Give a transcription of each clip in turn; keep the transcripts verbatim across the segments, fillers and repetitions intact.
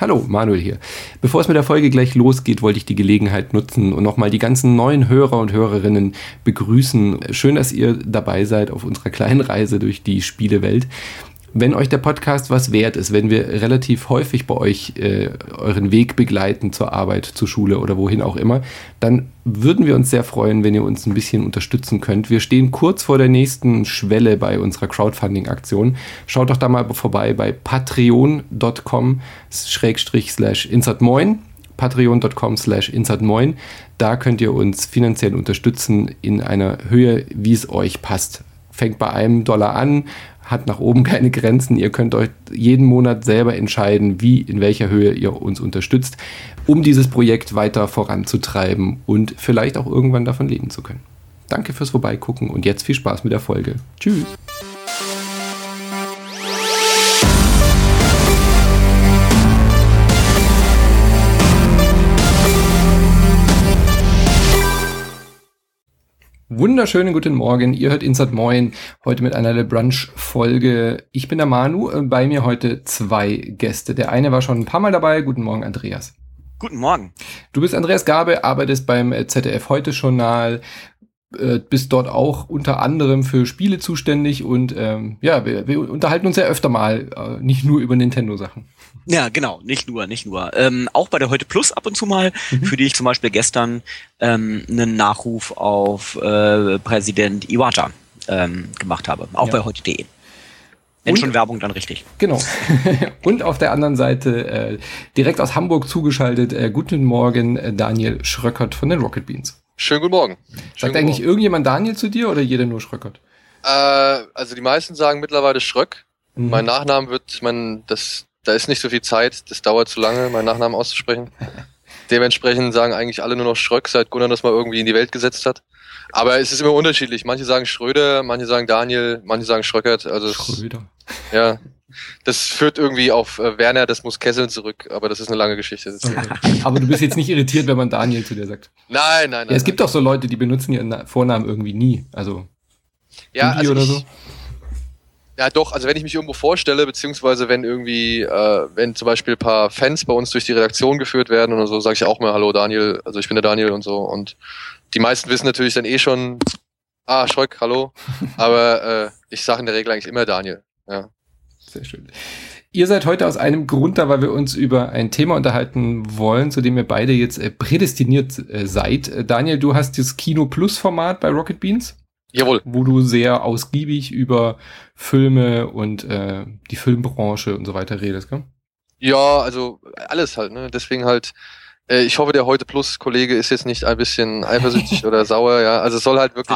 Hallo, Manuel hier. Bevor es mit der Folge gleich losgeht, wollte ich die Gelegenheit nutzen und nochmal die ganzen neuen Hörer und Hörerinnen begrüßen. Schön, dass ihr dabei seid auf unserer kleinen Reise durch die Spielewelt. Wenn euch der Podcast was wert ist, wenn wir relativ häufig bei euch äh, euren Weg begleiten zur Arbeit, zur Schule oder wohin auch immer, dann würden wir uns sehr freuen, wenn ihr uns ein bisschen unterstützen könnt. Wir stehen kurz vor der nächsten Schwelle bei unserer Crowdfunding-Aktion. Schaut doch da mal vorbei bei patreon.com schrägstrich slash insertmoin. patreon.com slash insertmoin. Da könnt ihr uns finanziell unterstützen in einer Höhe, wie es euch passt. Fängt bei einem Dollar an, hat nach oben keine Grenzen. Ihr könnt euch jeden Monat selber entscheiden, wie, in welcher Höhe ihr uns unterstützt, um dieses Projekt weiter voranzutreiben und vielleicht auch irgendwann davon leben zu können. Danke fürs Vorbeigucken und jetzt viel Spaß mit der Folge. Tschüss! Wunderschönen guten Morgen, ihr hört Insert Moin, heute mit einer LeBrunch-Folge. Ich bin der Manu, bei mir heute zwei Gäste. Der eine war schon ein paar Mal dabei. Guten Morgen, Andreas. Guten Morgen. Du bist Andreas Gabe, arbeitest beim Z D F-Heute-Journal, äh, bist dort auch unter anderem für Spiele zuständig und ähm, ja, wir, wir unterhalten uns ja öfter mal, äh, nicht nur über Nintendo-Sachen. Ja, genau, nicht nur, nicht nur. Ähm, auch bei der Heute Plus ab und zu mal, mhm. für die ich zum Beispiel gestern ähm, einen Nachruf auf äh, Präsident Iwata ähm, gemacht habe. Auch ja. Bei heute punkt de. Wenn und, schon Werbung, dann richtig. Genau. Und auf der anderen Seite, äh, direkt aus Hamburg zugeschaltet, äh, guten Morgen, äh, Daniel Schröckert von den Rocket Beans. Schönen guten Morgen. Sagt Schönen eigentlich Morgen. irgendjemand Daniel zu dir oder jeder nur Schröckert? Äh, also die meisten sagen mittlerweile Schröck. Mhm. Mein Nachnamen wird, mein, das, da ist nicht so viel Zeit, das dauert zu lange, meinen Nachnamen auszusprechen. Dementsprechend sagen eigentlich alle nur noch Schröck, seit Gunnar das mal irgendwie in die Welt gesetzt hat. Aber es ist immer unterschiedlich. Manche sagen Schröder, manche sagen Daniel, manche sagen Schröckert. Also Schröder. Es, ja, das führt irgendwie auf äh, Werner, das muss Kesseln zurück, aber das ist eine lange Geschichte. Okay. Aber du bist jetzt nicht irritiert, wenn man Daniel zu dir sagt. Nein, nein, nein. Ja, es nein. gibt auch so Leute, die benutzen ihren Vornamen irgendwie nie. Also ja, also oder ich, so. Ja, doch, also wenn ich mich irgendwo vorstelle, beziehungsweise wenn irgendwie, äh, wenn zum Beispiel ein paar Fans bei uns durch die Redaktion geführt werden oder so, sage ich auch mal, hallo Daniel, also ich bin der Daniel und so. Und die meisten wissen natürlich dann eh schon, ah, Schröck, hallo. Aber äh, ich sage in der Regel eigentlich immer Daniel. Ja. Sehr schön. Ihr seid heute aus einem Grund da, weil wir uns über ein Thema unterhalten wollen, zu dem ihr beide jetzt äh, prädestiniert äh, seid. Äh, Daniel, du hast das Kino Plus Format bei Rocket Beans. Jawohl. Wo du sehr ausgiebig über Filme und äh, die Filmbranche und so weiter redest, gell? Ja, also alles halt, ne? Deswegen halt, äh, ich hoffe, der Heute Plus Kollege ist jetzt nicht ein bisschen eifersüchtig oder sauer, ja. Also es soll halt wirklich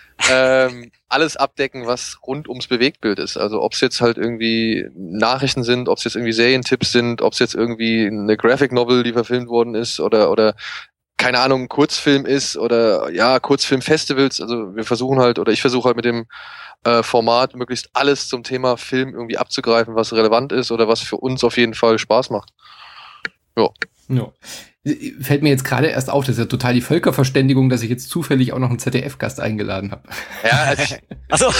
ähm, alles abdecken, was rund ums Bewegtbild ist. Also ob es jetzt halt irgendwie Nachrichten sind, ob es jetzt irgendwie Serientipps sind, ob es jetzt irgendwie eine Graphic Novel, die verfilmt worden ist oder oder keine Ahnung, ein Kurzfilm ist oder ja, Kurzfilmfestivals. Also wir versuchen halt, oder ich versuche halt mit dem äh, Format möglichst alles zum Thema Film irgendwie abzugreifen, was relevant ist oder was für uns auf jeden Fall Spaß macht. Ja. Ja. Fällt mir jetzt gerade erst auf, das ist ja total die Völkerverständigung, dass ich jetzt zufällig auch noch einen Z D F-Gast eingeladen habe. Ja, also ich, also,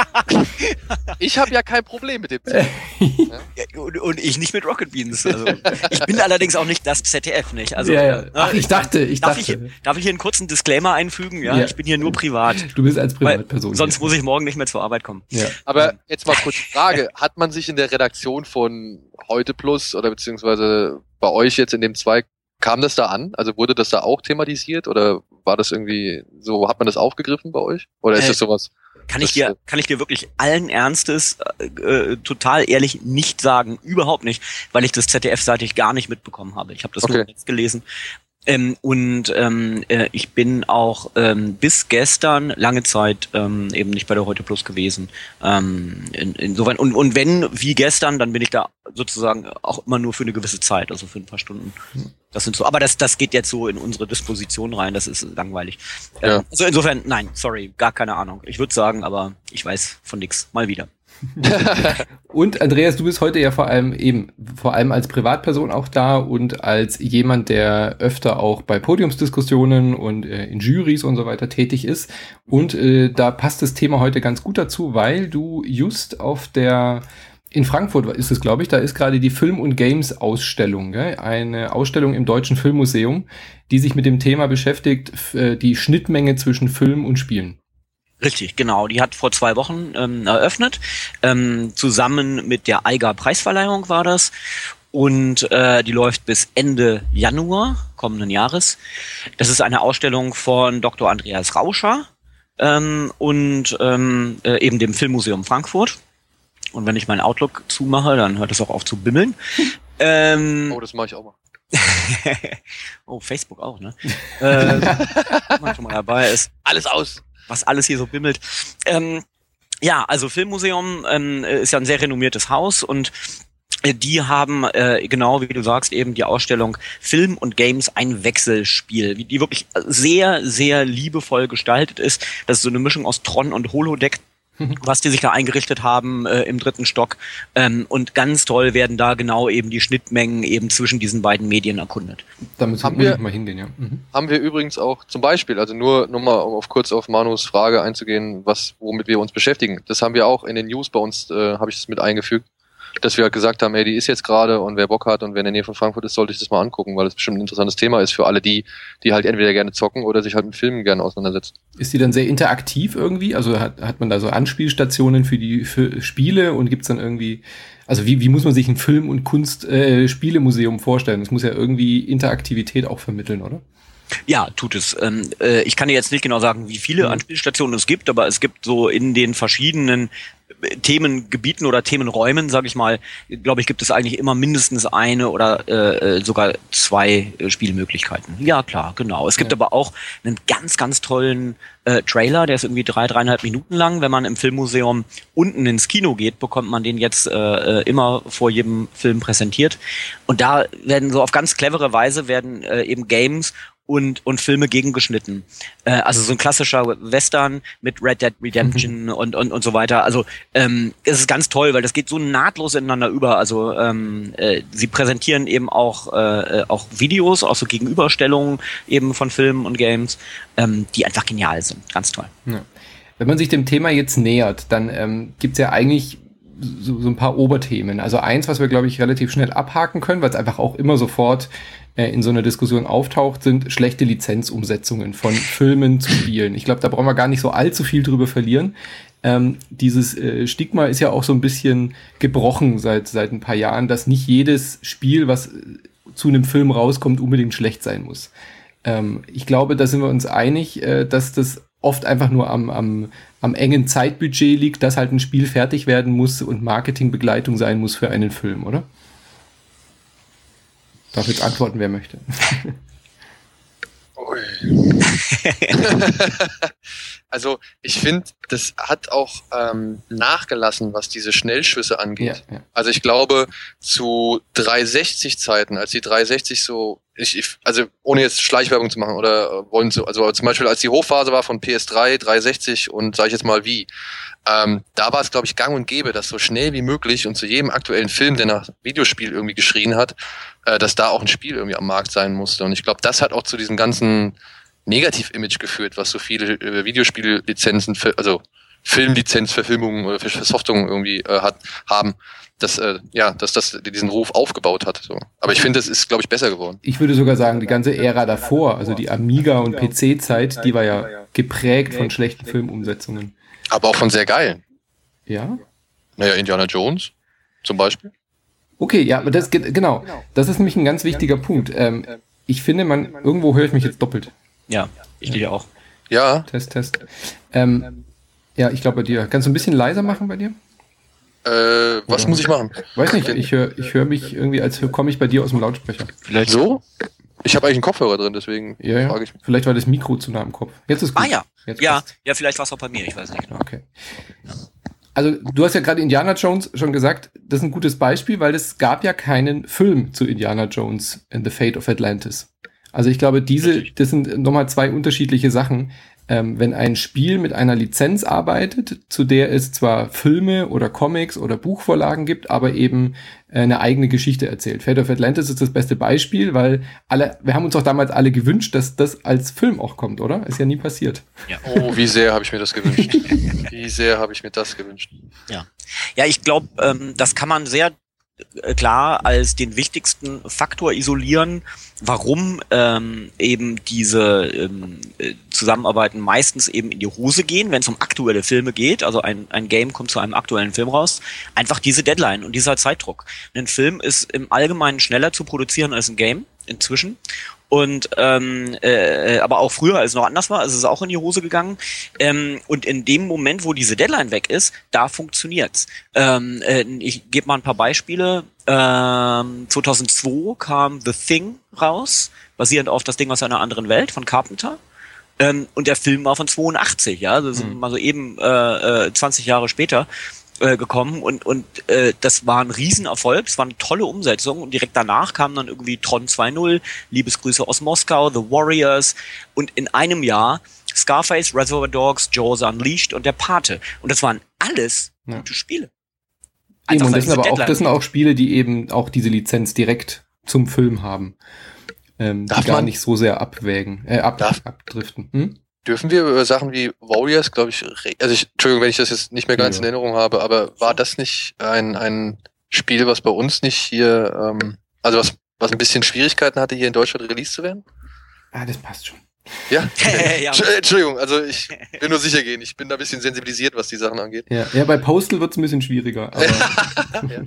ich habe ja kein Problem mit dem Z D F. Ja, und, und ich nicht mit Rocket Beans. Also, ich bin allerdings auch nicht das Z D F, nicht? Also, ja, ja. Ach, ich dachte, ich darf dachte. Ich, darf ich hier einen kurzen Disclaimer einfügen? Ja, ja. Ich bin hier nur privat. Du bist als Privatperson. Sonst muss ich morgen nicht mehr zur Arbeit kommen. Ja. Aber jetzt mal kurz Frage. Hat man sich in der Redaktion von Heute Plus oder beziehungsweise bei euch jetzt in dem Zweig, kam das da an? Also wurde das da auch thematisiert oder war das irgendwie so, hat man das aufgegriffen bei euch? Oder ist äh, das sowas? Kann ich dir, kann ich dir wirklich allen Ernstes, äh, total ehrlich nicht sagen, überhaupt nicht, weil ich das Z D F-seitig gar nicht mitbekommen habe. Ich habe das okay. nur jetzt gelesen. Ähm, und ähm, äh, ich bin auch ähm, bis gestern lange Zeit ähm, eben nicht bei der Heute Plus gewesen. Ähm, in, insofern und und wenn wie gestern, dann bin ich da sozusagen auch immer nur für eine gewisse Zeit, also für ein paar Stunden. Das sind so, aber das das geht jetzt so in unsere Disposition rein. Das ist langweilig. Ja. Ähm, also insofern, nein, sorry, gar keine Ahnung. Ich würde sagen, aber ich weiß von nix. Mal wieder. Und Andreas, du bist heute ja vor allem eben, vor allem als Privatperson auch da und als jemand, der öfter auch bei Podiumsdiskussionen und äh, in Jurys und so weiter tätig ist. Und äh, da passt das Thema heute ganz gut dazu, weil du just auf der In Frankfurt ist es, glaube ich, da ist gerade die Film- und Games-Ausstellung, gell? Eine Ausstellung im Deutschen Filmmuseum, die sich mit dem Thema beschäftigt, f- die Schnittmenge zwischen Film und Spielen. Richtig, genau. Die hat vor zwei Wochen ähm, eröffnet. Ähm, zusammen mit der Eiger-Preisverleihung war das. Und äh, die läuft bis Ende Januar kommenden Jahres. Das ist eine Ausstellung von Doktor Andreas Rauscher ähm, und ähm, äh, eben dem Filmmuseum Frankfurt. Und wenn ich meinen Outlook zumache, dann hört es auch auf zu bimmeln. ähm, oh, das mache ich auch mal. oh, Facebook auch, ne? äh, wenn man schon mal dabei ist. Alles aus. Was alles hier so bimmelt. Ähm, ja, also Filmmuseum ähm, ist ja ein sehr renommiertes Haus und äh, die haben, äh, genau wie du sagst, eben die Ausstellung Film und Games ein Wechselspiel, die wirklich sehr, sehr liebevoll gestaltet ist. Das ist so eine Mischung aus Tron und Holodeck, was die sich da eingerichtet haben äh, im dritten Stock. Ähm, und ganz toll werden da genau eben die Schnittmengen eben zwischen diesen beiden Medien erkundet. Da müssen Haben wir wir- mal hingehen, ja. Mhm. Haben wir übrigens auch zum Beispiel, also nur, nur mal um auf kurz auf Manus Frage einzugehen, was, womit wir uns beschäftigen. Das haben wir auch in den News bei uns, äh, habe ich das mit eingefügt, dass wir halt gesagt haben, ey, die ist jetzt gerade und wer Bock hat und wer in der Nähe von Frankfurt ist, sollte sich das mal angucken, weil es bestimmt ein interessantes Thema ist für alle die, die halt entweder gerne zocken oder sich halt mit Filmen gerne auseinandersetzen. Ist die dann sehr interaktiv irgendwie? Also hat, hat man da so Anspielstationen für die für Spiele und gibt's dann irgendwie, also wie, wie muss man sich ein Film- und Kunst-Spielemuseum vorstellen? Das muss ja irgendwie Interaktivität auch vermitteln, oder? Ja, tut es. Ähm, äh, ich kann dir jetzt nicht genau sagen, wie viele Mhm. Anspielstationen es gibt, aber es gibt so in den verschiedenen äh, Themengebieten oder Themenräumen, sage ich mal, glaube ich, gibt es eigentlich immer mindestens eine oder äh, äh, sogar zwei äh, Spielmöglichkeiten. Ja, klar, genau. Es gibt Ja. aber auch einen ganz, ganz tollen äh, Trailer, der ist irgendwie drei, dreieinhalb Minuten lang. Wenn man im Filmmuseum unten ins Kino geht, bekommt man den jetzt äh, äh, immer vor jedem Film präsentiert. Und da werden so auf ganz clevere Weise werden äh, eben Games und und Filme gegengeschnitten. Äh, also so ein klassischer Western mit Red Dead Redemption und und und so weiter. Also ähm, es ist ganz toll, weil das geht so nahtlos ineinander über. Also ähm, äh, sie präsentieren eben auch äh, auch Videos, auch so Gegenüberstellungen eben von Filmen und Games, ähm, die einfach genial sind. Ganz toll. Ja. Wenn man sich dem Thema jetzt nähert, dann ähm, gibt's ja eigentlich so, so ein paar Oberthemen. Also eins, was wir, glaube ich, relativ schnell abhaken können, weil es einfach auch immer sofort äh, in so einer Diskussion auftaucht, sind schlechte Lizenzumsetzungen von Filmen zu Spielen. Ich glaube, da brauchen wir gar nicht so allzu viel drüber verlieren. Ähm, dieses äh, Stigma ist ja auch so ein bisschen gebrochen seit seit ein paar Jahren, dass nicht jedes Spiel, was äh, zu einem Film rauskommt, unbedingt schlecht sein muss. Ähm, ich glaube, da sind wir uns einig, äh, dass das oft einfach nur am, am, am engen Zeitbudget liegt, dass halt ein Spiel fertig werden muss und Marketingbegleitung sein muss für einen Film, oder? Darf jetzt antworten, wer möchte. Also ich finde, das hat auch ähm, nachgelassen, was diese Schnellschüsse angeht. Ja, ja. Also ich glaube, zu dreihundertsechzig Zeiten, als die dreihundertsechzig so, ich, ich, also ohne jetzt Schleichwerbung zu machen oder äh, wollen zu, also zum Beispiel als die Hochphase war von P S drei, dreihundertsechzig und sage ich jetzt mal wie, ähm, da war es, glaube ich, gang und gäbe, dass so schnell wie möglich und zu jedem aktuellen Film, der nach Videospiel irgendwie geschrien hat, äh, dass da auch ein Spiel irgendwie am Markt sein musste. Und ich glaube, das hat auch zu diesem ganzen Negativ-Image geführt, was so viele äh, Videospiellizenzen, für, also Filmlizenzverfilmungen oder Versoftung irgendwie äh, hat, haben, dass, äh, ja, dass das diesen Ruf aufgebaut hat. So. Aber ich finde, das ist, glaube ich, besser geworden. Ich würde sogar sagen, die ganze Ära davor, also die Amiga- und P C-Zeit, die war ja geprägt von schlechten Filmumsetzungen. Aber auch von sehr geilen. Ja? Naja, Indiana Jones zum Beispiel. Okay, ja, aber das geht, genau. Das ist nämlich ein ganz wichtiger Punkt. Ähm, ich finde, man, irgendwo höre ich mich jetzt doppelt. Ja, ich dir auch. Ja, Test, Test. Ähm, ja, ich glaube bei dir. Kannst du ein bisschen leiser machen bei dir? äh, was Oder? muss ich machen? Weiß nicht, ich höre ich hör mich irgendwie, als komme ich bei dir aus dem Lautsprecher. Vielleicht So? Ich habe eigentlich einen Kopfhörer drin, deswegen Ja, ja. frage ich mich. Vielleicht war das Mikro zu nah am Kopf. Jetzt ist gut. Ah ja, Jetzt ja, passt's. ja, vielleicht war es auch bei mir, ich weiß nicht genau. Okay. Also du hast ja gerade Indiana Jones schon gesagt, das ist ein gutes Beispiel, weil es gab ja keinen Film zu Indiana Jones and the Fate of Atlantis. Also ich glaube, diese, das sind nochmal zwei unterschiedliche Sachen. ähm, wenn ein Spiel mit einer Lizenz arbeitet, zu der es zwar Filme oder Comics oder Buchvorlagen gibt, aber eben äh, eine eigene Geschichte erzählt. Fate of Atlantis ist das beste Beispiel, weil alle, wir haben uns doch damals alle gewünscht, dass das als Film auch kommt, oder? Ist ja nie passiert. Ja. Oh, wie sehr habe ich mir das gewünscht. Wie sehr habe ich mir das gewünscht. Ja, ja, ich glaube, ähm, das kann man sehr klar als den wichtigsten Faktor isolieren, warum ähm, eben diese ähm, Zusammenarbeiten meistens eben in die Hose gehen, wenn es um aktuelle Filme geht. Also ein, ein Game kommt zu einem aktuellen Film raus. Einfach diese Deadline und dieser Zeitdruck. Ein Film ist im Allgemeinen schneller zu produzieren als ein Game inzwischen. Und ähm, äh, aber auch früher, als es noch anders war, also es ist auch in die Hose gegangen. Ähm, und in dem Moment, wo diese Deadline weg ist, da funktioniert's. Ähm, äh, ich gebe mal ein paar Beispiele. Ähm, zweitausendzwei kam The Thing raus, basierend auf Das Ding aus einer anderen Welt von Carpenter. Ähm, und der Film war von zweiundachtzig, ja, das sind mhm. mal so eben äh, äh, zwanzig Jahre später gekommen und und äh, das war ein Riesenerfolg, es war eine tolle Umsetzung und direkt danach kam dann irgendwie Tron zwei Punkt null, Liebesgrüße aus Moskau, The Warriors und in einem Jahr Scarface, Reservoir Dogs, Jaws Unleashed und Der Pate und das waren alles ja. gute Spiele. Eben, und das sind aber auch, das sind auch Spiele, die eben auch diese Lizenz direkt zum Film haben, ähm, die gar nicht so sehr abwägen, äh, ab, abdriften. Hm? Dürfen wir über Sachen wie Warriors, glaube ich, also ich, Entschuldigung, wenn ich das jetzt nicht mehr ganz ja. in Erinnerung habe, aber war das nicht ein ein Spiel, was bei uns nicht hier, ähm, also was was ein bisschen Schwierigkeiten hatte, hier in Deutschland released zu werden? Ah, das passt schon. Ja? ja. Entschuldigung, also ich will nur sicher gehen, ich bin da ein bisschen sensibilisiert, was die Sachen angeht. Ja, ja bei Postal wird es ein bisschen schwieriger. Aber ja.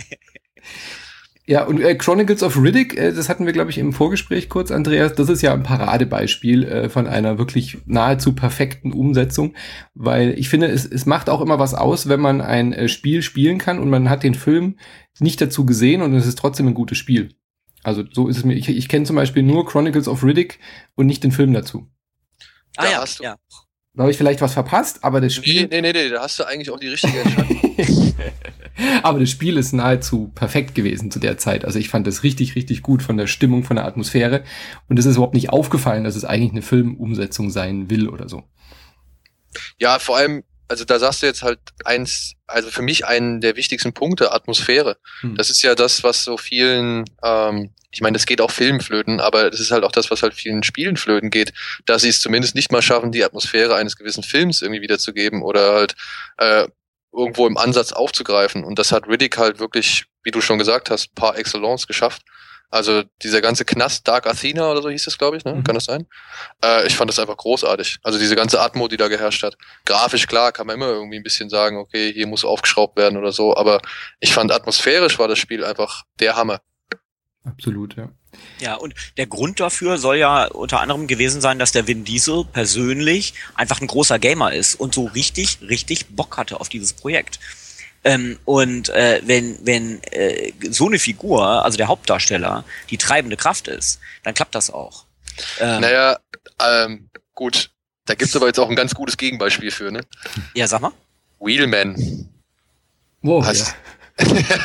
Ja, und äh, Chronicles of Riddick, äh, das hatten wir, glaube ich, im Vorgespräch kurz, Andreas, das ist ja ein Paradebeispiel äh, von einer wirklich nahezu perfekten Umsetzung, weil ich finde, es, es macht auch immer was aus, wenn man ein äh, Spiel spielen kann und man hat den Film nicht dazu gesehen und es ist trotzdem ein gutes Spiel. Also so ist es mir, ich, ich kenne zum Beispiel nur Chronicles of Riddick und nicht den Film dazu. Ah da ja, hast du. ja. Da habe ich vielleicht was verpasst, aber das Spiel... Nee, nee, nee, nee, da hast du eigentlich auch die richtige Entscheidung. Aber das Spiel ist nahezu perfekt gewesen zu der Zeit. Also ich fand das richtig, richtig gut von der Stimmung, von der Atmosphäre. Und es ist überhaupt nicht aufgefallen, dass es eigentlich eine Filmumsetzung sein will oder so. Ja, vor allem, also da sagst du jetzt halt eins, also für mich einen der wichtigsten Punkte, Atmosphäre. Hm. Das ist ja das, was so vielen, ähm, ich meine, das geht auch Filmflöten, aber das ist halt auch das, was halt vielen Spielen flöten geht, dass sie es zumindest nicht mal schaffen, die Atmosphäre eines gewissen Films irgendwie wiederzugeben oder halt äh, irgendwo im Ansatz aufzugreifen. Und das hat Riddick halt wirklich, wie du schon gesagt hast, par excellence geschafft. Also dieser ganze Knast, Dark Athena oder so hieß das, glaube ich, ne? Mhm. Kann das sein? Äh, ich fand das einfach großartig. Also diese ganze Atmo, die da geherrscht hat. Grafisch, klar, kann man immer irgendwie ein bisschen sagen, okay, hier muss aufgeschraubt werden oder so, aber ich fand atmosphärisch war das Spiel einfach der Hammer. Absolut, ja. Ja, und der Grund dafür soll ja unter anderem gewesen sein, dass der Vin Diesel persönlich einfach ein großer Gamer ist und so richtig, richtig Bock hatte auf dieses Projekt. Ähm, und äh, wenn wenn äh, so eine Figur, also der Hauptdarsteller, die treibende Kraft ist, dann klappt das auch. Ähm, naja, ähm, gut, da gibt's aber jetzt auch ein ganz gutes Gegenbeispiel für, ne? Ja, sag mal. Wheelman. Wow, Hast, ja.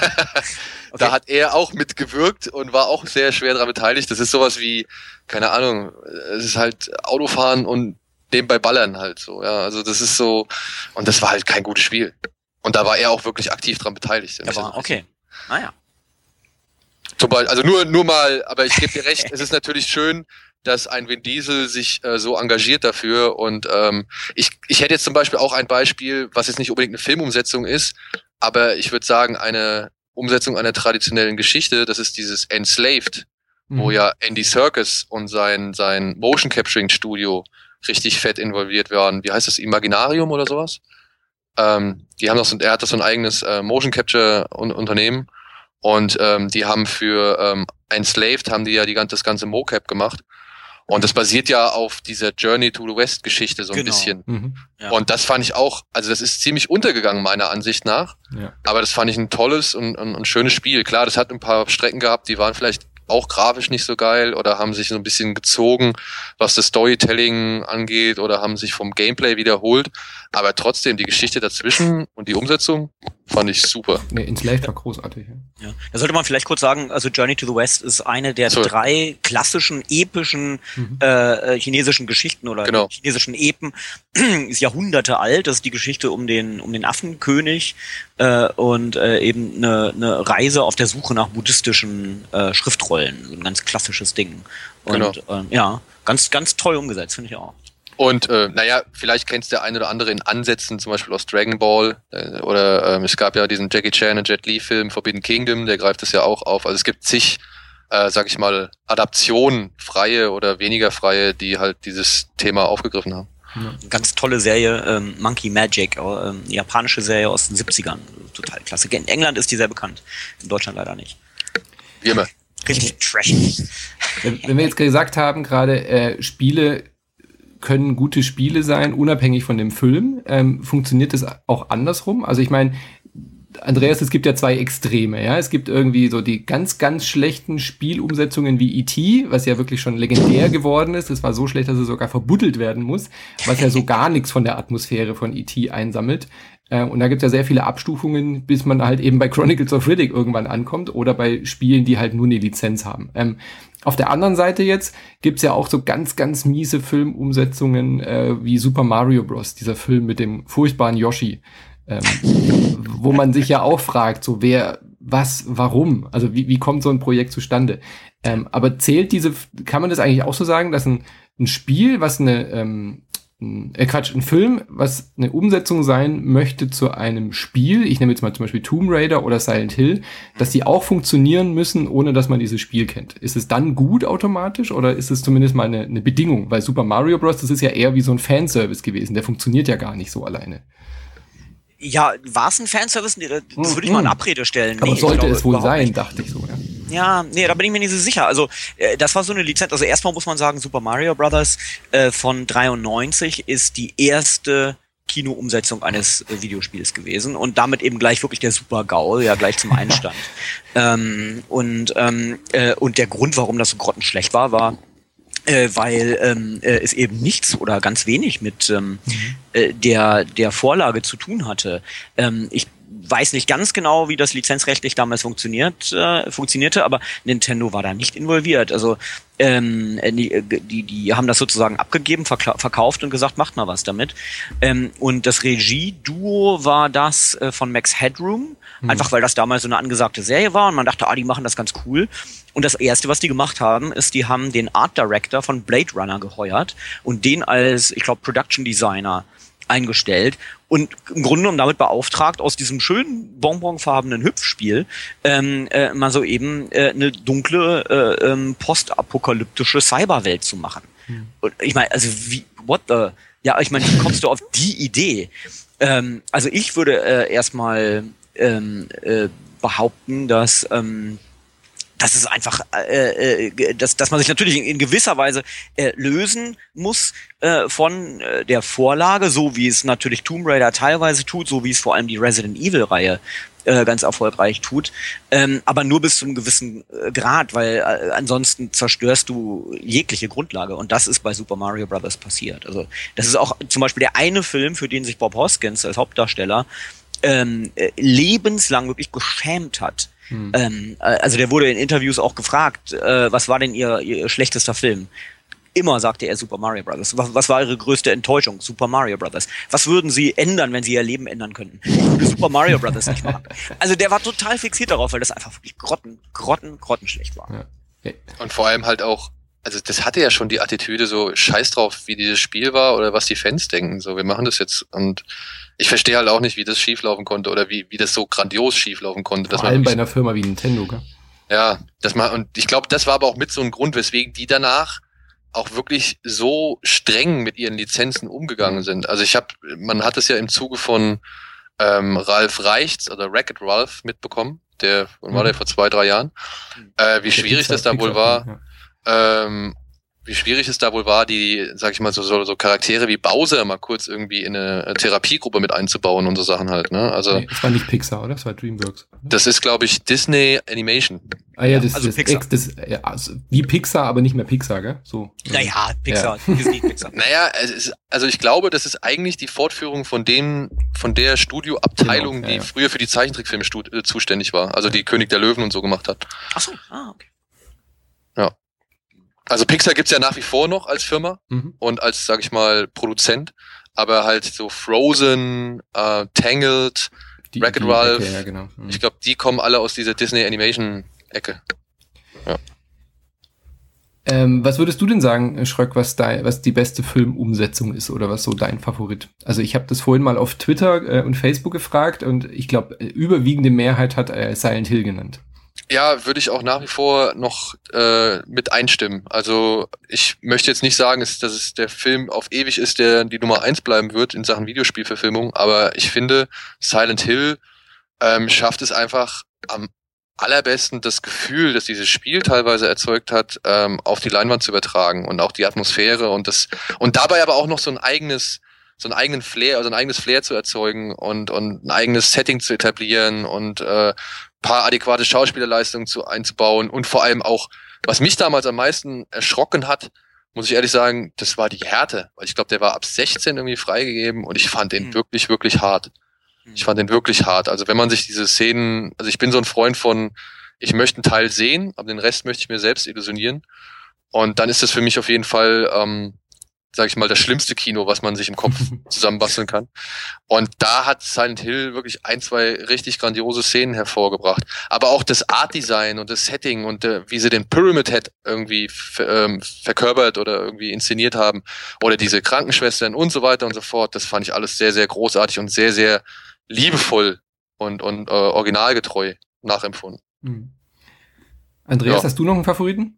Da okay. hat er auch mitgewirkt und war auch sehr schwer daran beteiligt. Das ist sowas wie, keine Ahnung, es ist halt Autofahren und nebenbei ballern halt so. Ja, also das ist so, und das war halt kein gutes Spiel. Und da war er auch wirklich aktiv dran beteiligt. Ja, war, okay, naja. Zum Beispiel, also nur, nur mal, aber ich gebe dir recht, es ist natürlich schön, dass ein Vin Diesel sich äh, so engagiert dafür. Und ähm, ich, ich hätte jetzt zum Beispiel auch ein Beispiel, was jetzt nicht unbedingt eine Filmumsetzung ist, aber ich würde sagen, eine Umsetzung einer traditionellen Geschichte, das ist dieses Enslaved, mhm. wo ja Andy Serkis und sein sein Motion Capturing Studio richtig fett involviert waren. Wie heißt das, Imaginarium oder sowas? Ähm, die haben doch so, er hat doch so ein eigenes äh, Motion Capture Unternehmen und ähm, die haben für ähm, Enslaved haben die ja die das ganze Mocap gemacht. Und das basiert ja auf dieser Journey to the West Geschichte so ein genau. bisschen. Mhm. Ja. Und das fand ich auch, also das ist ziemlich untergegangen meiner Ansicht nach. Ja. Aber das fand ich ein tolles und, und, und schönes Spiel. Klar, das hat ein paar Strecken gehabt, die waren vielleicht auch grafisch nicht so geil oder haben sich so ein bisschen gezogen, was das Storytelling angeht oder haben sich vom Gameplay wiederholt. Aber trotzdem, die Geschichte dazwischen und die Umsetzung Fand ich super. Nee, Enslaved war großartig. Ja. Ja. Da sollte man vielleicht kurz sagen, also Journey to the West ist eine der so. drei klassischen, epischen mhm. äh, chinesischen Geschichten oder genau. chinesischen Epen. Ist Jahrhunderte alt. Das ist die Geschichte um den um den Affenkönig äh, und äh, eben eine, eine Reise auf der Suche nach buddhistischen äh, Schriftrollen. Ein ganz klassisches Ding. Und genau. äh, ja, ganz, ganz toll umgesetzt, finde ich auch. Und äh, naja, vielleicht kennst der eine oder andere in Ansätzen, zum Beispiel aus Dragon Ball, äh, oder ähm, es gab ja diesen Jackie Chan und Jet Li Film Forbidden Kingdom, der greift das ja auch auf. Also es gibt zig, äh, sag ich mal, Adaptionen, freie oder weniger freie, die halt dieses Thema aufgegriffen haben. Ja. Ganz tolle Serie, ähm, Monkey Magic, äh, ähm, japanische Serie aus den siebzigern, total klasse. In England ist die sehr bekannt, in Deutschland leider nicht. Wie immer. Richtig trashig. Wenn wir jetzt gesagt haben, gerade äh, Spiele können gute Spiele sein, unabhängig von dem Film. Ähm, funktioniert das auch andersrum? Also ich meine, Andreas, es gibt ja zwei Extreme, ja. Es gibt irgendwie so die ganz, ganz schlechten Spielumsetzungen wie E T, was ja wirklich schon legendär geworden ist. Es war so schlecht, dass es sogar verbuddelt werden muss, was ja so gar nichts von der Atmosphäre von E T einsammelt. Äh, und da gibt es ja sehr viele Abstufungen, bis man halt eben bei Chronicles of Riddick irgendwann ankommt oder bei Spielen, die halt nur eine Lizenz haben. Ähm, Auf der anderen Seite jetzt gibt's ja auch so ganz, ganz miese Filmumsetzungen äh, wie Super Mario Bros., dieser Film mit dem furchtbaren Yoshi, ähm, wo man sich ja auch fragt, so wer, was, warum? Also wie, wie kommt so ein Projekt zustande? Ähm, aber zählt diese, kann man das eigentlich auch so sagen, dass ein, ein Spiel, was eine, ähm, Äh, Quatsch, ein Film, was eine Umsetzung sein möchte zu einem Spiel, ich nehme jetzt mal zum Beispiel Tomb Raider oder Silent Hill, dass die auch funktionieren müssen, ohne dass man dieses Spiel kennt. Ist es dann gut automatisch oder ist es zumindest mal eine, eine Bedingung? Weil Super Mario Bros., das ist ja eher wie so ein Fanservice gewesen, der funktioniert ja gar nicht so alleine. Ja, war es ein Fanservice? Das würde ich mal in Abrede stellen. Aber nee, sollte glaube, es wohl sein, nicht. dachte ich so, ja. Ja, nee, da bin ich mir nicht so sicher. Also, äh, das war so eine Lizenz. Also, erstmal muss man sagen, Super Mario Bros. Äh, von dreiundneunzig ist die erste Kinoumsetzung eines äh, Videospiels gewesen und damit eben gleich wirklich der Super-GAU, ja, gleich zum Einstand. ähm, und, ähm, äh, und der Grund, warum das so grottenschlecht war, war, Äh, weil ähm, äh, es eben nichts oder ganz wenig mit ähm, mhm. äh, der der Vorlage zu tun hatte. Ähm, ich weiß nicht ganz genau, wie das lizenzrechtlich damals funktioniert äh, funktionierte, aber Nintendo war da nicht involviert. Also ähm, die, die die haben das sozusagen abgegeben, verkla- verkauft und gesagt, macht mal was damit. Ähm, und das Regie-Duo war das äh, von Max Headroom, mhm. einfach weil das damals so eine angesagte Serie war und man dachte, ah, die machen das ganz cool. Und das Erste, was die gemacht haben, ist, die haben den Art Director von Blade Runner geheuert und den als, ich glaube, Production Designer eingestellt und im Grunde genommen damit beauftragt, aus diesem schönen bonbonfarbenen Hüpfspiel ähm, äh, mal so eben äh, eine dunkle, äh, ähm, postapokalyptische Cyberwelt zu machen. Hm. Und ich meine, also wie, what the, ja, ich meine, wie kommst du auf die Idee? Ähm, also ich würde äh, erstmal ähm, äh, behaupten, dass ähm, Das ist einfach, äh, äh, dass, dass man sich natürlich in, in gewisser Weise äh, lösen muss äh, von äh, der Vorlage, so wie es natürlich Tomb Raider teilweise tut, so wie es vor allem die Resident Evil-Reihe äh, ganz erfolgreich tut, ähm, aber nur bis zu einem gewissen äh, Grad, weil äh, ansonsten zerstörst du jegliche Grundlage und das ist bei Super Mario Bros. Passiert. Also das ist auch zum Beispiel der eine Film, für den sich Bob Hoskins als Hauptdarsteller ähm, äh, lebenslang wirklich geschämt hat. Hm. Ähm, also der wurde in Interviews auch gefragt, äh, was war denn ihr, ihr schlechtester Film? Immer sagte er Super Mario Bros. Was, was war ihre größte Enttäuschung? Super Mario Bros. Was würden sie ändern, wenn sie ihr Leben ändern könnten? Ich würde Super Mario Bros. Nicht machen. Also der war total fixiert darauf, weil das einfach wirklich grotten, grotten, grottenschlecht war. Ja. Okay. Und vor allem halt auch, also das hatte ja schon die Attitüde so, scheiß drauf, wie dieses Spiel war oder was die Fans denken. So, wir machen das jetzt und ich verstehe halt auch nicht, wie das schieflaufen konnte oder wie wie das so grandios schieflaufen konnte. Vor allem bei einer Firma wie Nintendo, gell? Ja, das mal und ich glaube, das war aber auch mit so ein Grund, weswegen die danach auch wirklich so streng mit ihren Lizenzen umgegangen sind. Also ich habe, man hat es ja im Zuge von ähm, Ralph Reichts oder Wreck-It Ralph mitbekommen, der, wann war der, vor zwei, drei Jahren, äh, wie der schwierig Pizza, das dann Pizza, wohl war. Ja. Ähm, wie schwierig es da wohl war, die, sag ich mal, so, so, so Charaktere wie Bowser mal kurz irgendwie in eine Therapiegruppe mit einzubauen und so Sachen halt, ne? Also. Nee, das war nicht Pixar, oder? Das war DreamWorks. Oder? Das ist, glaube ich, Disney Animation. Ah ja, das, also das, Pixar. Ex, das ja, also wie Pixar, aber nicht mehr Pixar, gell? So. Naja, Pixar, ja. Disney Pixar. Naja, es ist, also ich glaube, das ist eigentlich die Fortführung von dem, von der Studioabteilung, genau, ja, die ja. früher für die Zeichentrickfilme stud- äh, zuständig war. Also die König der Löwen und so gemacht hat. Ach so, ah, okay. Ja. Also Pixar gibt's ja nach wie vor noch als Firma mhm. und als, sag ich mal, Produzent. Aber halt so Frozen, äh, Tangled, Wreck-It Ralph, Ecke, ja, genau. mhm. ich glaube, die kommen alle aus dieser Disney Animation Ecke. Ja. Ähm, was würdest du denn sagen, Schröck, was, dein, was die beste Filmumsetzung ist oder was so dein Favorit? Also ich habe das vorhin mal auf Twitter äh, und Facebook gefragt und ich glaube, überwiegende Mehrheit hat äh, Silent Hill genannt. Ja, würde ich auch nach wie vor noch äh, mit einstimmen. Also ich möchte jetzt nicht sagen, dass es der Film auf ewig ist, der die Nummer eins bleiben wird in Sachen Videospielverfilmung, aber ich finde, Silent Hill ähm, schafft es einfach am allerbesten, das Gefühl, das dieses Spiel teilweise erzeugt hat, ähm, auf die Leinwand zu übertragen und auch die Atmosphäre und das und dabei aber auch noch so ein eigenes so einen eigenen Flair, also ein eigenes Flair zu erzeugen und und ein eigenes Setting zu etablieren und äh, paar adäquate Schauspielerleistungen zu einzubauen und vor allem auch, was mich damals am meisten erschrocken hat, muss ich ehrlich sagen, das war die Härte, weil ich glaube, der war ab sechzehn irgendwie freigegeben und ich fand den mhm. wirklich, wirklich hart. Ich fand den wirklich hart. Also wenn man sich diese Szenen, also ich bin so ein Freund von, ich möchte einen Teil sehen, aber den Rest möchte ich mir selbst illusionieren und dann ist das für mich auf jeden Fall, ähm, sag ich mal, das schlimmste Kino, was man sich im Kopf zusammenbasteln kann. Und da hat Silent Hill wirklich ein, zwei richtig grandiose Szenen hervorgebracht. Aber auch das Art-Design und das Setting und äh, wie sie den Pyramid Head irgendwie ver- ähm, verkörpert oder irgendwie inszeniert haben oder diese Krankenschwestern und so weiter und so fort, das fand ich alles sehr, sehr großartig und sehr, sehr liebevoll und, und äh, originalgetreu nachempfunden. Mhm. Andreas, ja. Hast du noch einen Favoriten?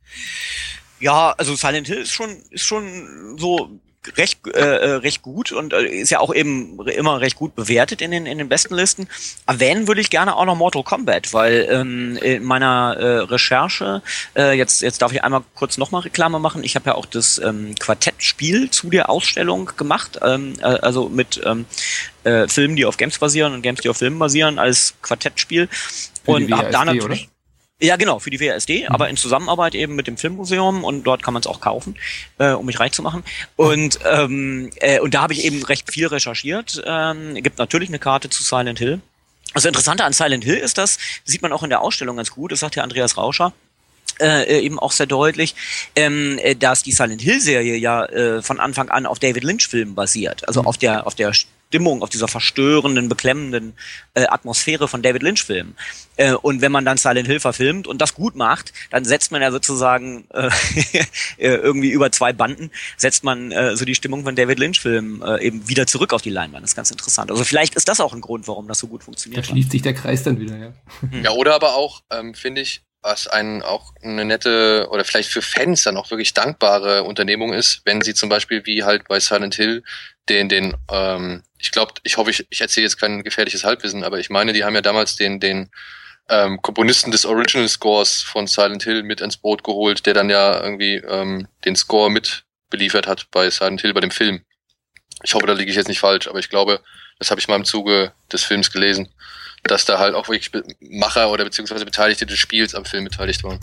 Ja, also Silent Hill ist schon ist schon so recht äh, recht gut und äh, ist ja auch eben immer recht gut bewertet in den in den besten Listen. Erwähnen würde ich gerne auch noch Mortal Kombat, weil ähm, in meiner äh, Recherche äh, jetzt jetzt darf ich einmal kurz nochmal Reklame machen. Ich habe ja auch das ähm, Quartettspiel zu der Ausstellung gemacht, ähm, äh, also mit ähm, äh, Filmen, die auf Games basieren und Games, die auf Filmen basieren, als Quartettspiel und habe da natürlich oder? Ja, genau, für die W A S D, mhm. aber in Zusammenarbeit eben mit dem Filmmuseum und dort kann man es auch kaufen, äh, um mich reich zu machen. Und ähm, äh, und da habe ich eben recht viel recherchiert. Ähm, gibt natürlich eine Karte zu Silent Hill. Das Interessante an Silent Hill ist das, sieht man auch in der Ausstellung ganz gut, das sagt ja Andreas Rauscher, äh, eben auch sehr deutlich, ähm, dass die Silent Hill-Serie ja äh, von Anfang an auf David Lynch-Filmen basiert, also mhm. auf der auf der Stimmung, auf dieser verstörenden, beklemmenden äh, Atmosphäre von David Lynch-Filmen. Äh, und wenn man dann Silent Hill verfilmt und das gut macht, dann setzt man ja sozusagen äh, irgendwie über zwei Banden, setzt man äh, so die Stimmung von David Lynch-Filmen äh, eben wieder zurück auf die Leinwand. Das ist ganz interessant. Also vielleicht ist das auch ein Grund, warum das so gut funktioniert. Da schließt sich der Kreis dann wieder, ja. Ja, oder aber auch, ähm, finde ich, was einen auch eine nette oder vielleicht für Fans dann auch wirklich dankbare Unternehmung ist, wenn sie zum Beispiel wie halt bei Silent Hill den, den, ähm, ich glaube, ich hoffe, ich, ich erzähle jetzt kein gefährliches Halbwissen, aber ich meine, die haben ja damals den, den ähm, Komponisten des Original Scores von Silent Hill mit ins Boot geholt, der dann ja irgendwie ähm, den Score mit beliefert hat bei Silent Hill, bei dem Film. Ich hoffe, da liege ich jetzt nicht falsch, aber ich glaube, das habe ich mal im Zuge des Films gelesen, dass da halt auch wirklich Macher oder beziehungsweise Beteiligte des Spiels am Film beteiligt waren.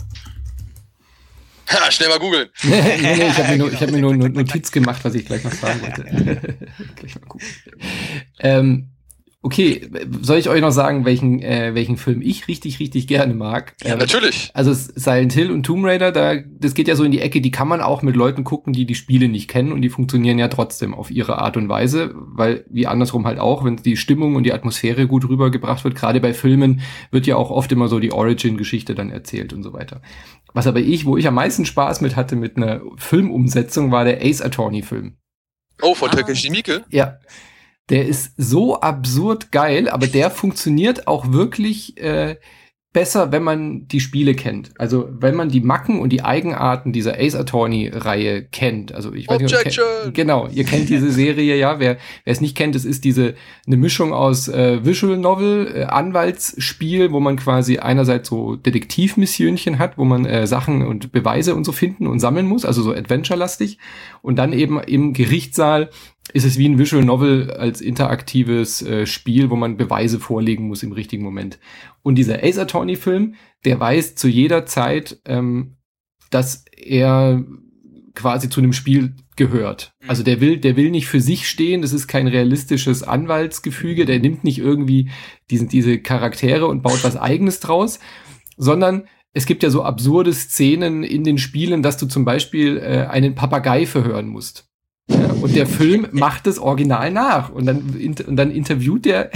Ha, schnell mal googeln. nee, nee, ich habe mir, nur, ich hab mir nur eine Notiz gemacht, was ich gleich noch sagen wollte. Gleich mal gucken. Ähm, okay, soll ich euch noch sagen, welchen äh, welchen Film ich richtig, richtig gerne mag? Ja, ähm, natürlich. Also Silent Hill und Tomb Raider, da das geht ja so in die Ecke, die kann man auch mit Leuten gucken, die die Spiele nicht kennen und die funktionieren ja trotzdem auf ihre Art und Weise, weil wie andersrum halt auch, wenn die Stimmung und die Atmosphäre gut rübergebracht wird, gerade bei Filmen wird ja auch oft immer so die Origin-Geschichte dann erzählt und so weiter. Was aber ich, wo ich am meisten Spaß mit hatte mit einer Filmumsetzung, war der Ace Attorney-Film. Oh, von ah. Takashi Miike? Ja. Der ist so absurd geil, aber der funktioniert auch wirklich äh, besser, wenn man die Spiele kennt. Also wenn man die Macken und die Eigenarten dieser Ace Attorney-Reihe kennt. Also ich weiß nicht, kennt, genau, ihr kennt diese Serie, ja. Wer wer es nicht kennt, es ist diese eine Mischung aus äh, Visual Novel, äh, Anwaltsspiel, wo man quasi einerseits so Detektivmissionchen hat, wo man äh, Sachen und Beweise und so finden und sammeln muss, also so Adventure-lastig. Und dann eben im Gerichtssaal ist es wie ein Visual Novel als interaktives äh, Spiel, wo man Beweise vorlegen muss im richtigen Moment. Und dieser Ace Attorney-Film, der weiß zu jeder Zeit, ähm, dass er quasi zu einem Spiel gehört. Also der will, der will nicht für sich stehen, das ist kein realistisches Anwaltsgefüge, der nimmt nicht irgendwie diesen, diese Charaktere und baut was Eigenes draus, sondern es gibt ja so absurde Szenen in den Spielen, dass du zum Beispiel äh, einen Papagei verhören musst. Ja, und der Film macht das Original nach. Und dann, und dann interviewt der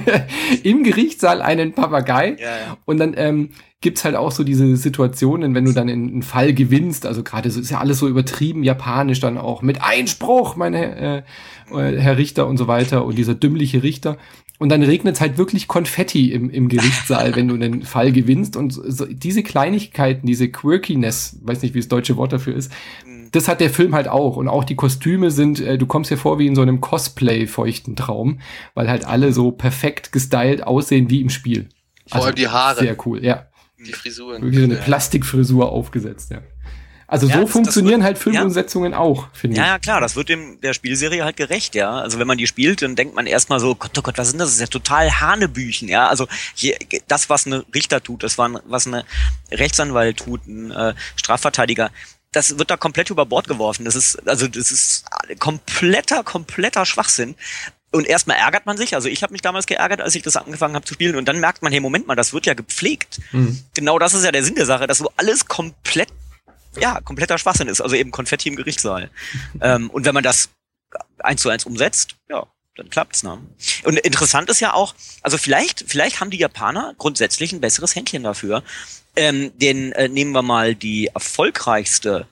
im Gerichtssaal einen Papagei. Ja, ja. Und dann ähm, gibt's halt auch so diese Situationen, wenn du dann in einen Fall gewinnst. Also gerade so ist ja alles so übertrieben japanisch dann auch mit Einspruch, meine äh, Herr Richter und so weiter. Und dieser dümmliche Richter. Und dann regnet's halt wirklich Konfetti im, im Gerichtssaal, wenn du einen Fall gewinnst. Und so, diese Kleinigkeiten, diese Quirkiness, weiß nicht, wie das deutsche Wort dafür ist, das hat der Film halt auch. Und auch die Kostüme sind, äh, du kommst dir vor wie in so einem Cosplay-feuchten Traum, weil halt alle so perfekt gestylt aussehen wie im Spiel. Vor also allem die Haare. Sehr cool, ja. Die Frisuren. Wirklich so eine ja. Plastikfrisur aufgesetzt, ja. Also ja, so das, funktionieren das wird, halt Filmumsetzungen ja. auch, finde ja, ich. Ja, klar, das wird dem der Spielserie halt gerecht, ja. Also wenn man die spielt, dann denkt man erstmal so, Gott, oh Gott, was ist denn das? Das ist ja total Hanebüchen, ja. Also hier, das, was eine Richter tut, das war, was eine Rechtsanwalt tut, ein äh, Strafverteidiger, das wird da komplett über Bord geworfen. Das ist, also das ist kompletter, kompletter Schwachsinn. Und erstmal ärgert man sich, also ich habe mich damals geärgert, als ich das angefangen habe zu spielen, und dann merkt man, hey, Moment mal, das wird ja gepflegt. Mhm. Genau das ist ja der Sinn der Sache, dass so alles komplett, ja, kompletter Schwachsinn ist, also eben Konfetti im Gerichtssaal. ähm, und wenn man das eins zu eins umsetzt, ja, dann klappt's, ne? Und interessant ist ja auch, also vielleicht, vielleicht haben die Japaner grundsätzlich ein besseres Händchen dafür. Ähm, denn äh, nehmen wir mal die erfolgreichste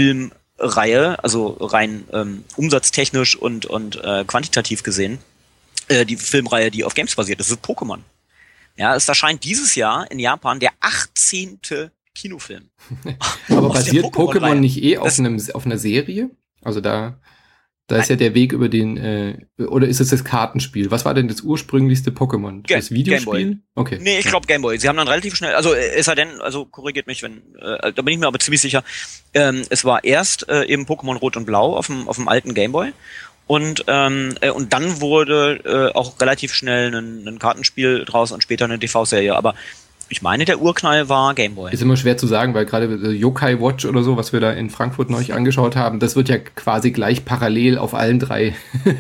Filmreihe, also rein ähm, umsatztechnisch und und äh, quantitativ gesehen, äh, die Filmreihe, die auf Games basiert, das ist Pokémon. Ja, es erscheint dieses Jahr in Japan der achtzehnte Kinofilm. Aber basiert Pokémon nicht eh auf, einem, auf einer Serie? Also da... Da ist ja der Weg über den, äh, oder ist es das Kartenspiel? Was war denn das ursprünglichste Pokémon? Ge- das Videospiel? Gameboy. Okay. Nee, ich glaube Gameboy. Sie haben dann relativ schnell, also es sei denn, also korrigiert mich, wenn, äh, da bin ich mir aber ziemlich sicher, ähm, es war erst äh, eben Pokémon Rot und Blau auf dem auf dem alten Gameboy und ähm, äh, und dann wurde äh, auch relativ schnell ein, ein Kartenspiel draus und später eine T V-Serie, aber ich meine, der Urknall war Gameboy. Ist immer schwer zu sagen, weil gerade Yokai Watch oder so, was wir da in Frankfurt neulich angeschaut haben, das wird ja quasi gleich parallel auf allen drei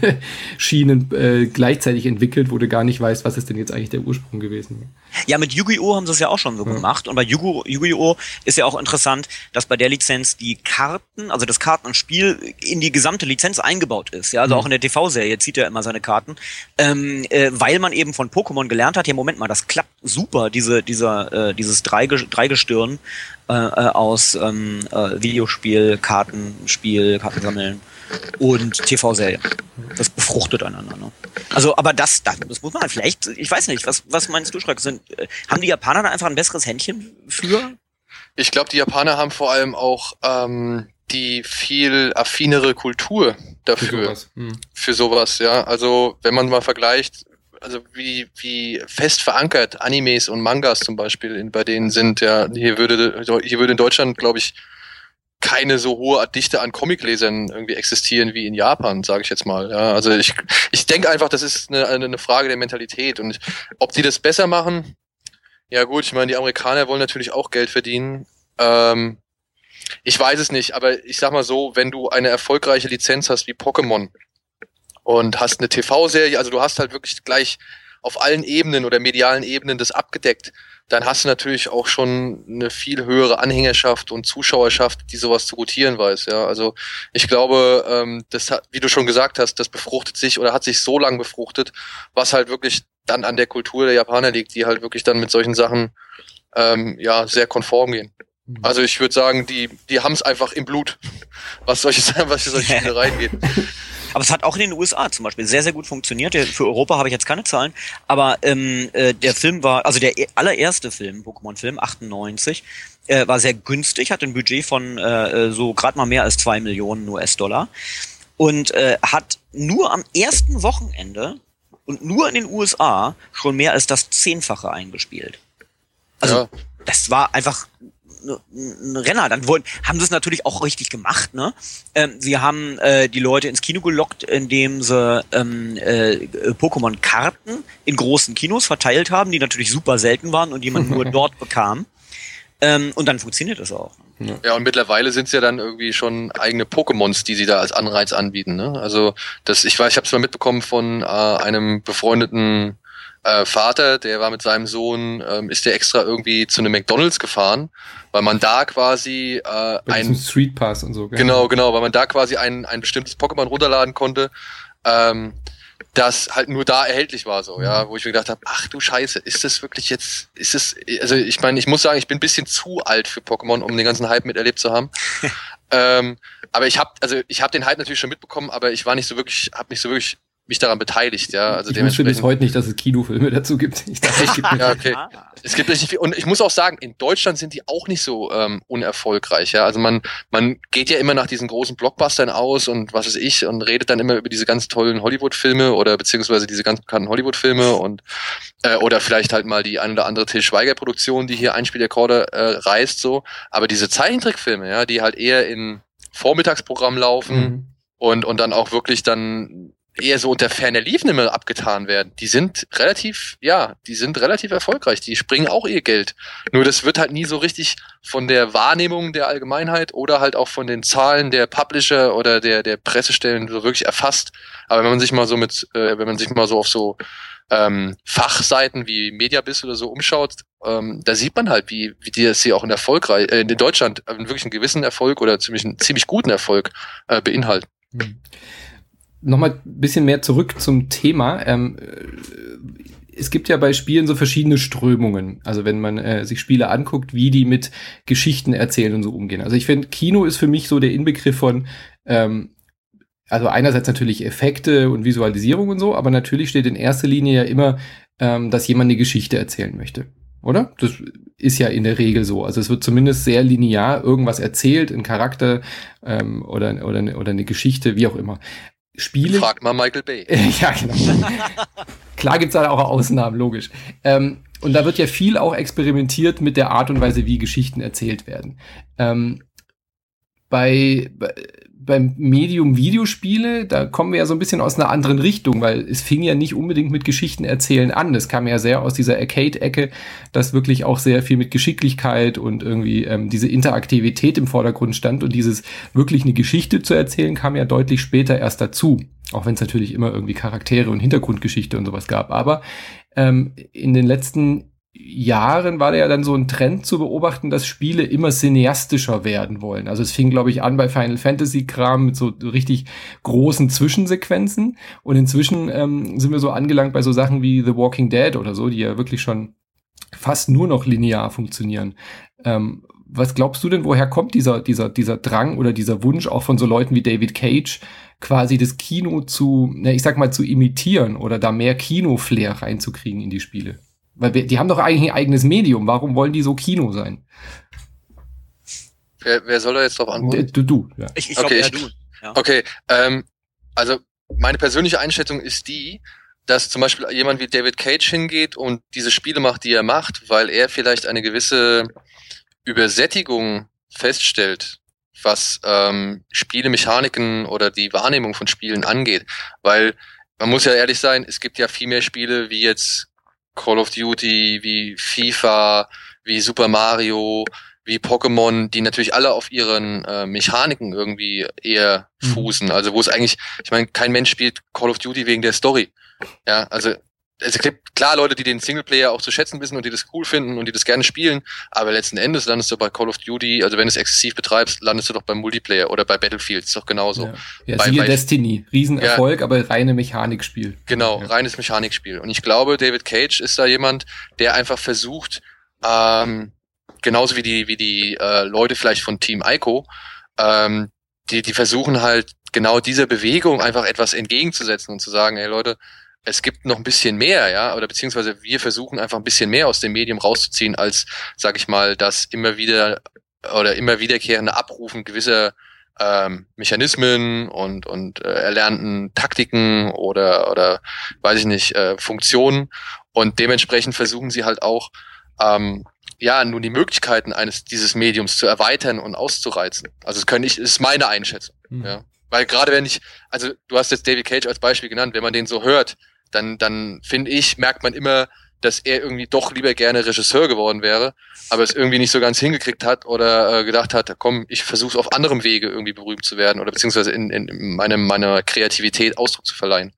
Schienen äh, gleichzeitig entwickelt, wo du gar nicht weißt, was ist denn jetzt eigentlich der Ursprung gewesen. Ja, mit Yu-Gi-Oh! Haben sie es ja auch schon so ja. gemacht. Und bei Yu- Yu-Gi-Oh! Ist ja auch interessant, dass bei der Lizenz die Karten, also das Kartenspiel, in die gesamte Lizenz eingebaut ist. Ja, also mhm. auch in der T V-Serie zieht er immer seine Karten, ähm, äh, weil man eben von Pokémon gelernt hat, ja, Moment mal, das klappt super, diese, dieser, äh, dieses Dreige- Dreigestirn äh, aus ähm, äh, Videospiel, Kartenspiel, Kartensammeln und T V-Serie. Das befruchtet einander. Ne? Also, aber das, das, das muss man halt vielleicht, ich weiß nicht, was, was meinst du, Schreck? Sind, äh, haben die Japaner da einfach ein besseres Händchen für? Ich glaube, die Japaner haben vor allem auch ähm, die viel affinere Kultur dafür. Für sowas. Hm. Für sowas, ja. Also, wenn man mal vergleicht, also wie, wie fest verankert Animes und Mangas zum Beispiel in, bei denen sind, ja, hier würde, hier würde in Deutschland, glaube ich, keine so hohe Dichte an Comiclesern irgendwie existieren wie in Japan, sage ich jetzt mal. Ja, also ich, ich denke einfach, das ist eine, eine Frage der Mentalität. Und ob die das besser machen, ja gut, ich meine, die Amerikaner wollen natürlich auch Geld verdienen. Ähm, ich weiß es nicht, aber ich sag mal so, wenn du eine erfolgreiche Lizenz hast wie Pokémon und hast eine T V-Serie, also du hast halt wirklich gleich auf allen Ebenen oder medialen Ebenen das abgedeckt, dann hast du natürlich auch schon eine viel höhere Anhängerschaft und Zuschauerschaft, die sowas zu gutieren weiß. Ja, also ich glaube, ähm, das hat, wie du schon gesagt hast, das befruchtet sich oder hat sich so lang befruchtet, was halt wirklich dann an der Kultur der Japaner liegt, die halt wirklich dann mit solchen Sachen ähm, ja sehr konform gehen. Mhm. Also ich würde sagen, die die haben es einfach im Blut, was solche was solche Spiele reingeht. Aber es hat auch in den U S A zum Beispiel sehr, sehr gut funktioniert. Für Europa habe ich jetzt keine Zahlen, aber ähm, äh, der Film war, also der allererste Film, Pokémon-Film, achtundneunzig, äh, war sehr günstig, hat ein Budget von äh, so gerade mal mehr als zwei Millionen U S-Dollar und äh, hat nur am ersten Wochenende und nur in den U S A schon mehr als das Zehnfache eingespielt. Also ja. Das war einfach ein Renner. Dann wollen, haben sie es natürlich auch richtig gemacht, ne? Ähm, sie haben äh, die Leute ins Kino gelockt, indem sie ähm, äh, Pokémon-Karten in großen Kinos verteilt haben, die natürlich super selten waren und die man nur dort bekam. Ähm, und dann funktioniert das auch. Ja. ja, und mittlerweile sind es ja dann irgendwie schon eigene Pokémons, die sie da als Anreiz anbieten, ne? Also das, ich weiß, ich habe es mal mitbekommen von äh, einem befreundeten äh, Vater, der war mit seinem Sohn, ähm, ist der extra irgendwie zu einem McDonald's gefahren, weil man da quasi äh, ein Street Pass und so. Gell? Genau, genau, weil man da quasi ein ein bestimmtes Pokémon runterladen konnte, ähm, das halt nur da erhältlich war, so, ja, wo ich mir gedacht habe, ach du Scheiße, ist das wirklich jetzt, ist es, also ich meine, ich muss sagen, ich bin ein bisschen zu alt für Pokémon, um den ganzen Hype miterlebt zu haben. ähm, aber ich habe, also ich habe den Hype natürlich schon mitbekommen, aber ich war nicht so wirklich, habe nicht so wirklich mich daran beteiligt, ja. Also ich wusste bis heute nicht, dass es Kinofilme dazu gibt. Ich dachte, es gibt ja, okay. Es gibt nicht viel. Und ich muss auch sagen, in Deutschland sind die auch nicht so ähm, unerfolgreich, ja. Also man man geht ja immer nach diesen großen Blockbustern aus und was weiß ich und redet dann immer über diese ganz tollen Hollywood-Filme oder beziehungsweise diese ganz bekannten Hollywood-Filme und äh, oder vielleicht halt mal die ein oder andere Til Schweiger-Produktion, die hier Einspielrekorde äh, reißt, so. Aber diese Zeichentrickfilme, ja, die halt eher in Vormittagsprogramm laufen mhm. und und dann auch wirklich dann eher so unter ferner Liefen immer abgetan werden. Die sind relativ, ja, die sind relativ erfolgreich. Die springen auch ihr Geld. Nur das wird halt nie so richtig von der Wahrnehmung der Allgemeinheit oder halt auch von den Zahlen der Publisher oder der der Pressestellen so wirklich erfasst. Aber wenn man sich mal so mit, äh, wenn man sich mal so auf so ähm, Fachseiten wie Mediabiz oder so umschaut, ähm, da sieht man halt, wie wie die das hier auch in erfolgreich äh, in Deutschland äh, wirklich einen gewissen Erfolg oder ziemlich einen ziemlich guten Erfolg äh, beinhalten. Mhm. Nochmal ein bisschen mehr zurück zum Thema. Ähm, es gibt ja bei Spielen so verschiedene Strömungen. Also wenn man äh, sich Spiele anguckt, wie die mit Geschichten erzählen und so umgehen. Also ich finde, Kino ist für mich so der Inbegriff von, ähm, also einerseits natürlich Effekte und Visualisierung und so, aber natürlich steht in erster Linie ja immer, ähm, dass jemand eine Geschichte erzählen möchte. Oder? Das ist ja in der Regel so. Also es wird zumindest sehr linear irgendwas erzählt, ein Charakter ähm, oder, oder, oder eine Geschichte, wie auch immer. Spiele. Frag mal Michael Bay. Ja, genau. Klar gibt's da auch Ausnahmen, logisch. Ähm, und da wird ja viel auch experimentiert mit der Art und Weise, wie Geschichten erzählt werden. Ähm, bei, bei beim Medium Videospiele, da kommen wir ja so ein bisschen aus einer anderen Richtung, weil es fing ja nicht unbedingt mit Geschichten erzählen an. Das kam ja sehr aus dieser Arcade-Ecke, das wirklich auch sehr viel mit Geschicklichkeit und irgendwie ähm, diese Interaktivität im Vordergrund stand. Und dieses wirklich eine Geschichte zu erzählen, kam ja deutlich später erst dazu. Auch wenn es natürlich immer irgendwie Charaktere und Hintergrundgeschichte und sowas gab. Aber ähm, in den letzten Jahren war da ja dann so ein Trend zu beobachten, dass Spiele immer cineastischer werden wollen. Also es fing, glaube ich, an bei Final Fantasy Kram mit so richtig großen Zwischensequenzen und inzwischen ähm, sind wir so angelangt bei so Sachen wie The Walking Dead oder so, die ja wirklich schon fast nur noch linear funktionieren. Ähm, was glaubst du denn, woher kommt dieser dieser dieser Drang oder dieser Wunsch auch von so Leuten wie David Cage, quasi das Kino zu, na, ich sag mal, zu imitieren oder da mehr Kino-Flair reinzukriegen in die Spiele? Weil wir, die haben doch eigentlich ein eigenes Medium. Warum wollen die so Kino sein? Wer, wer soll da jetzt drauf antworten? Du, du. Ja. Ich, ich glaube, okay, eher ich, du. Ja. Okay, ähm, also meine persönliche Einschätzung ist die, dass zum Beispiel jemand wie David Cage hingeht und diese Spiele macht, die er macht, weil er vielleicht eine gewisse Übersättigung feststellt, was ähm, Spielemechaniken oder die Wahrnehmung von Spielen angeht. Weil man muss ja ehrlich sein, es gibt ja viel mehr Spiele wie jetzt Call of Duty, wie FIFA, wie Super Mario, wie Pokémon, die natürlich alle auf ihren äh, Mechaniken irgendwie eher mhm. fußen. Also wo es eigentlich, ich meine, kein Mensch spielt Call of Duty wegen der Story. Ja, also es gibt klar Leute, die den Singleplayer auch zu schätzen wissen und die das cool finden und die das gerne spielen, aber letzten Endes landest du bei Call of Duty, also wenn du es exzessiv betreibst, landest du doch beim Multiplayer oder bei Battlefield, ist doch genauso. Ja, ja bei, siehe bei, Destiny, Riesenerfolg, ja, aber reine Mechanikspiel. Genau, ja. Reines Mechanikspiel. Und ich glaube, David Cage ist da jemand, der einfach versucht, ähm, genauso wie die wie die äh, Leute vielleicht von Team Ico, ähm, die, die versuchen halt genau dieser Bewegung einfach etwas entgegenzusetzen und zu sagen, hey Leute, es gibt noch ein bisschen mehr, ja, oder beziehungsweise wir versuchen einfach ein bisschen mehr aus dem Medium rauszuziehen, als, sag ich mal, das immer wieder oder immer wiederkehrende Abrufen gewisser ähm, Mechanismen und und äh, erlernten Taktiken oder oder weiß ich nicht, äh, Funktionen, und dementsprechend versuchen sie halt auch ähm, ja, nun die Möglichkeiten eines dieses Mediums zu erweitern und auszureizen. Also es können ich, ist meine Einschätzung, mhm. ja. Weil gerade wenn ich, also du hast jetzt David Cage als Beispiel genannt, wenn man den so hört, dann dann finde ich, merkt man immer, dass er irgendwie doch lieber gerne Regisseur geworden wäre, aber es irgendwie nicht so ganz hingekriegt hat oder äh, gedacht hat, komm, ich versuche es auf anderem Wege irgendwie berühmt zu werden oder beziehungsweise in, in meinem, meiner Kreativität Ausdruck zu verleihen.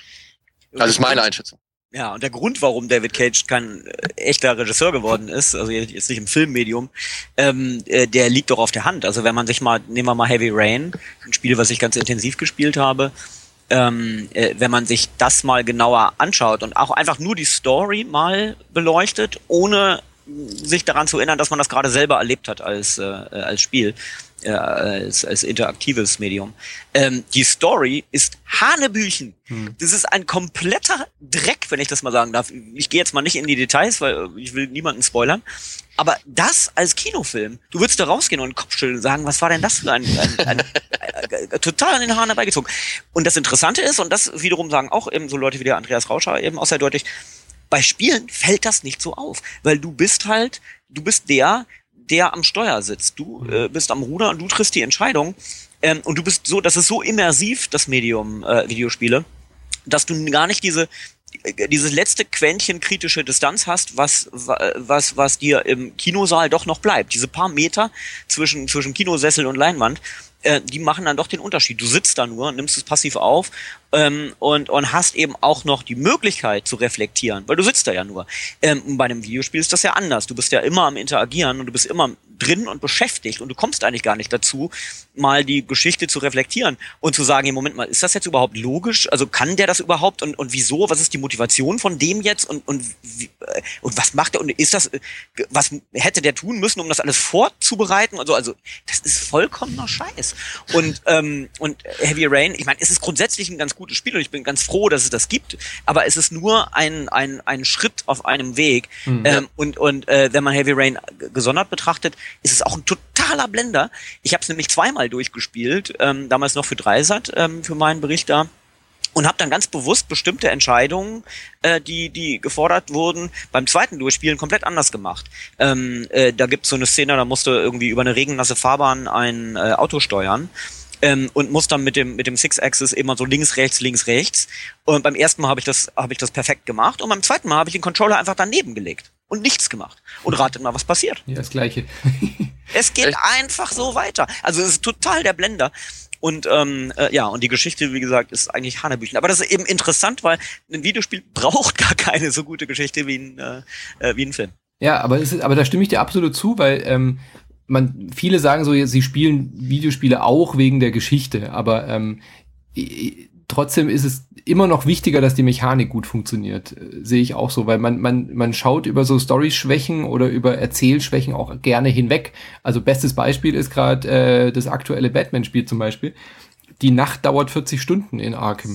Das ist meine Einschätzung. Ja, und der Grund, warum David Cage kein äh, echter Regisseur geworden ist, also jetzt nicht im Filmmedium, ähm, äh, der liegt doch auf der Hand. Also wenn man sich mal, nehmen wir mal Heavy Rain, ein Spiel, was ich ganz intensiv gespielt habe, ähm, äh, wenn man sich das mal genauer anschaut und auch einfach nur die Story mal beleuchtet, ohne sich daran zu erinnern, dass man das gerade selber erlebt hat als äh, als Spiel, äh, als, als interaktives Medium. Ähm, die Story ist Hanebüchen. Hm. Das ist ein kompletter Dreck, wenn ich das mal sagen darf. Ich gehe jetzt mal nicht in die Details, weil ich will niemanden spoilern. Aber das als Kinofilm, du würdest da rausgehen und den Kopf schütteln und sagen, was war denn das für ein, ein, ein, ein, ein total an den Haaren herbeigezogen. Und das Interessante ist, und das wiederum sagen auch eben so Leute wie der Andreas Rauscher eben auch sehr deutlich, bei Spielen fällt das nicht so auf, weil du bist halt, du bist der, der am Steuer sitzt. Du äh, bist am Ruder und du triffst die Entscheidung. Ähm, und du bist so, das ist so immersiv, das Medium äh, Videospiele, dass du gar nicht diese dieses letzte Quäntchen kritische Distanz hast, was was was dir im Kinosaal doch noch bleibt. Diese paar Meter zwischen zwischen Kinosessel und Leinwand, äh, die machen dann doch den Unterschied. Du sitzt da nur, nimmst es passiv auf ähm, und und hast eben auch noch die Möglichkeit zu reflektieren, weil du sitzt da ja nur. Ähm, und bei einem Videospiel ist das ja anders. Du bist ja immer am Interagieren und du bist immer drin und beschäftigt und du kommst eigentlich gar nicht dazu, mal die Geschichte zu reflektieren und zu sagen, im Moment mal, ist das jetzt überhaupt logisch? Also kann der das überhaupt und und wieso? Was ist die Motivation von dem jetzt und und wie, und was macht er und ist das, was hätte der tun müssen, um das alles vorzubereiten? Also also das ist vollkommener Scheiß. Und ähm, und Heavy Rain, ich meine, es ist grundsätzlich ein ganz gutes Spiel und ich bin ganz froh, dass es das gibt, aber es ist nur ein ein ein Schritt auf einem Weg. Mhm. Ähm, und und äh, wenn man Heavy Rain gesondert betrachtet, ist es auch ein totaler Blender. Ich habe es nämlich zweimal durchgespielt, ähm, damals noch für Dreisat, ähm, für meinen Bericht da. Und habe dann ganz bewusst bestimmte Entscheidungen, äh, die die gefordert wurden, beim zweiten Durchspielen komplett anders gemacht. Ähm, äh, da gibt's so eine Szene, da musste irgendwie über eine regennasse Fahrbahn ein äh, Auto steuern. Ähm, und muss dann mit dem mit dem Six-Axis immer so links, rechts, links, rechts. Und beim ersten Mal habe ich das habe ich das perfekt gemacht und beim zweiten Mal habe ich den Controller einfach daneben gelegt und nichts gemacht. Und ratet mal, was passiert. Ja, das Gleiche. Es geht Echt? einfach so weiter. Also es ist total der Blender. Und ähm, äh, ja, und die Geschichte, wie gesagt, ist eigentlich Hanebüchen. Aber das ist eben interessant, weil ein Videospiel braucht gar keine so gute Geschichte wie ein, äh, wie ein Film. Ja, aber es ist, aber da stimme ich dir absolut zu, weil ähm, man viele sagen so, sie spielen Videospiele auch wegen der Geschichte, aber ähm, trotzdem ist es immer noch wichtiger, dass die Mechanik gut funktioniert, äh, sehe ich auch so, weil man man man schaut über so Story-Schwächen oder über Erzählschwächen auch gerne hinweg. Also bestes Beispiel ist gerade äh, das aktuelle Batman-Spiel zum Beispiel. Die Nacht dauert vierzig Stunden in Arkham,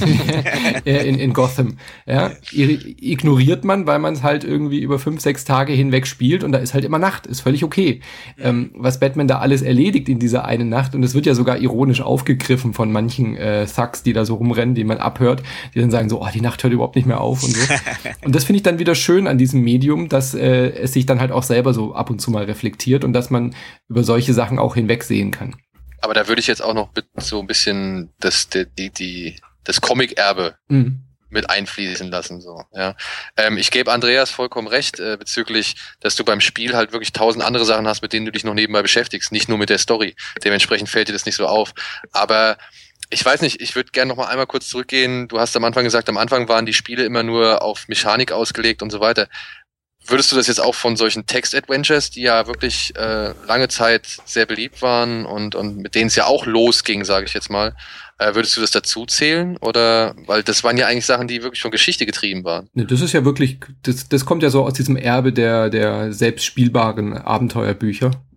in, in Gotham. Ja, ignoriert man, weil man es halt irgendwie über fünf, sechs Tage hinweg spielt und da ist halt immer Nacht, ist völlig okay. Ähm, was Batman da alles erledigt in dieser einen Nacht, und es wird ja sogar ironisch aufgegriffen von manchen äh, Thugs, die da so rumrennen, die man abhört, die dann sagen so, oh, die Nacht hört überhaupt nicht mehr auf und so. Und das finde ich dann wieder schön an diesem Medium, dass äh, es sich dann halt auch selber so ab und zu mal reflektiert und dass man über solche Sachen auch hinwegsehen kann. Aber da würde ich jetzt auch noch mit so ein bisschen das, die, die, das Comic-Erbe mhm. mit einfließen lassen, so, ja. Ähm, ich gebe Andreas vollkommen recht, äh, bezüglich, dass du beim Spiel halt wirklich tausend andere Sachen hast, mit denen du dich noch nebenbei beschäftigst, nicht nur mit der Story. Dementsprechend fällt dir das nicht so auf. Aber ich weiß nicht, ich würde gerne noch mal einmal kurz zurückgehen. Du hast am Anfang gesagt, am Anfang waren die Spiele immer nur auf Mechanik ausgelegt und so weiter. Würdest du das jetzt auch von solchen Text-Adventures, die ja wirklich äh, lange Zeit sehr beliebt waren und und mit denen es ja auch losging, sage ich jetzt mal, äh, würdest du das dazu zählen? Oder, weil das waren ja eigentlich Sachen, die wirklich von Geschichte getrieben waren. Ne, das ist ja wirklich, das, das kommt ja so aus diesem Erbe der der selbst spielbaren Abenteuerbücher.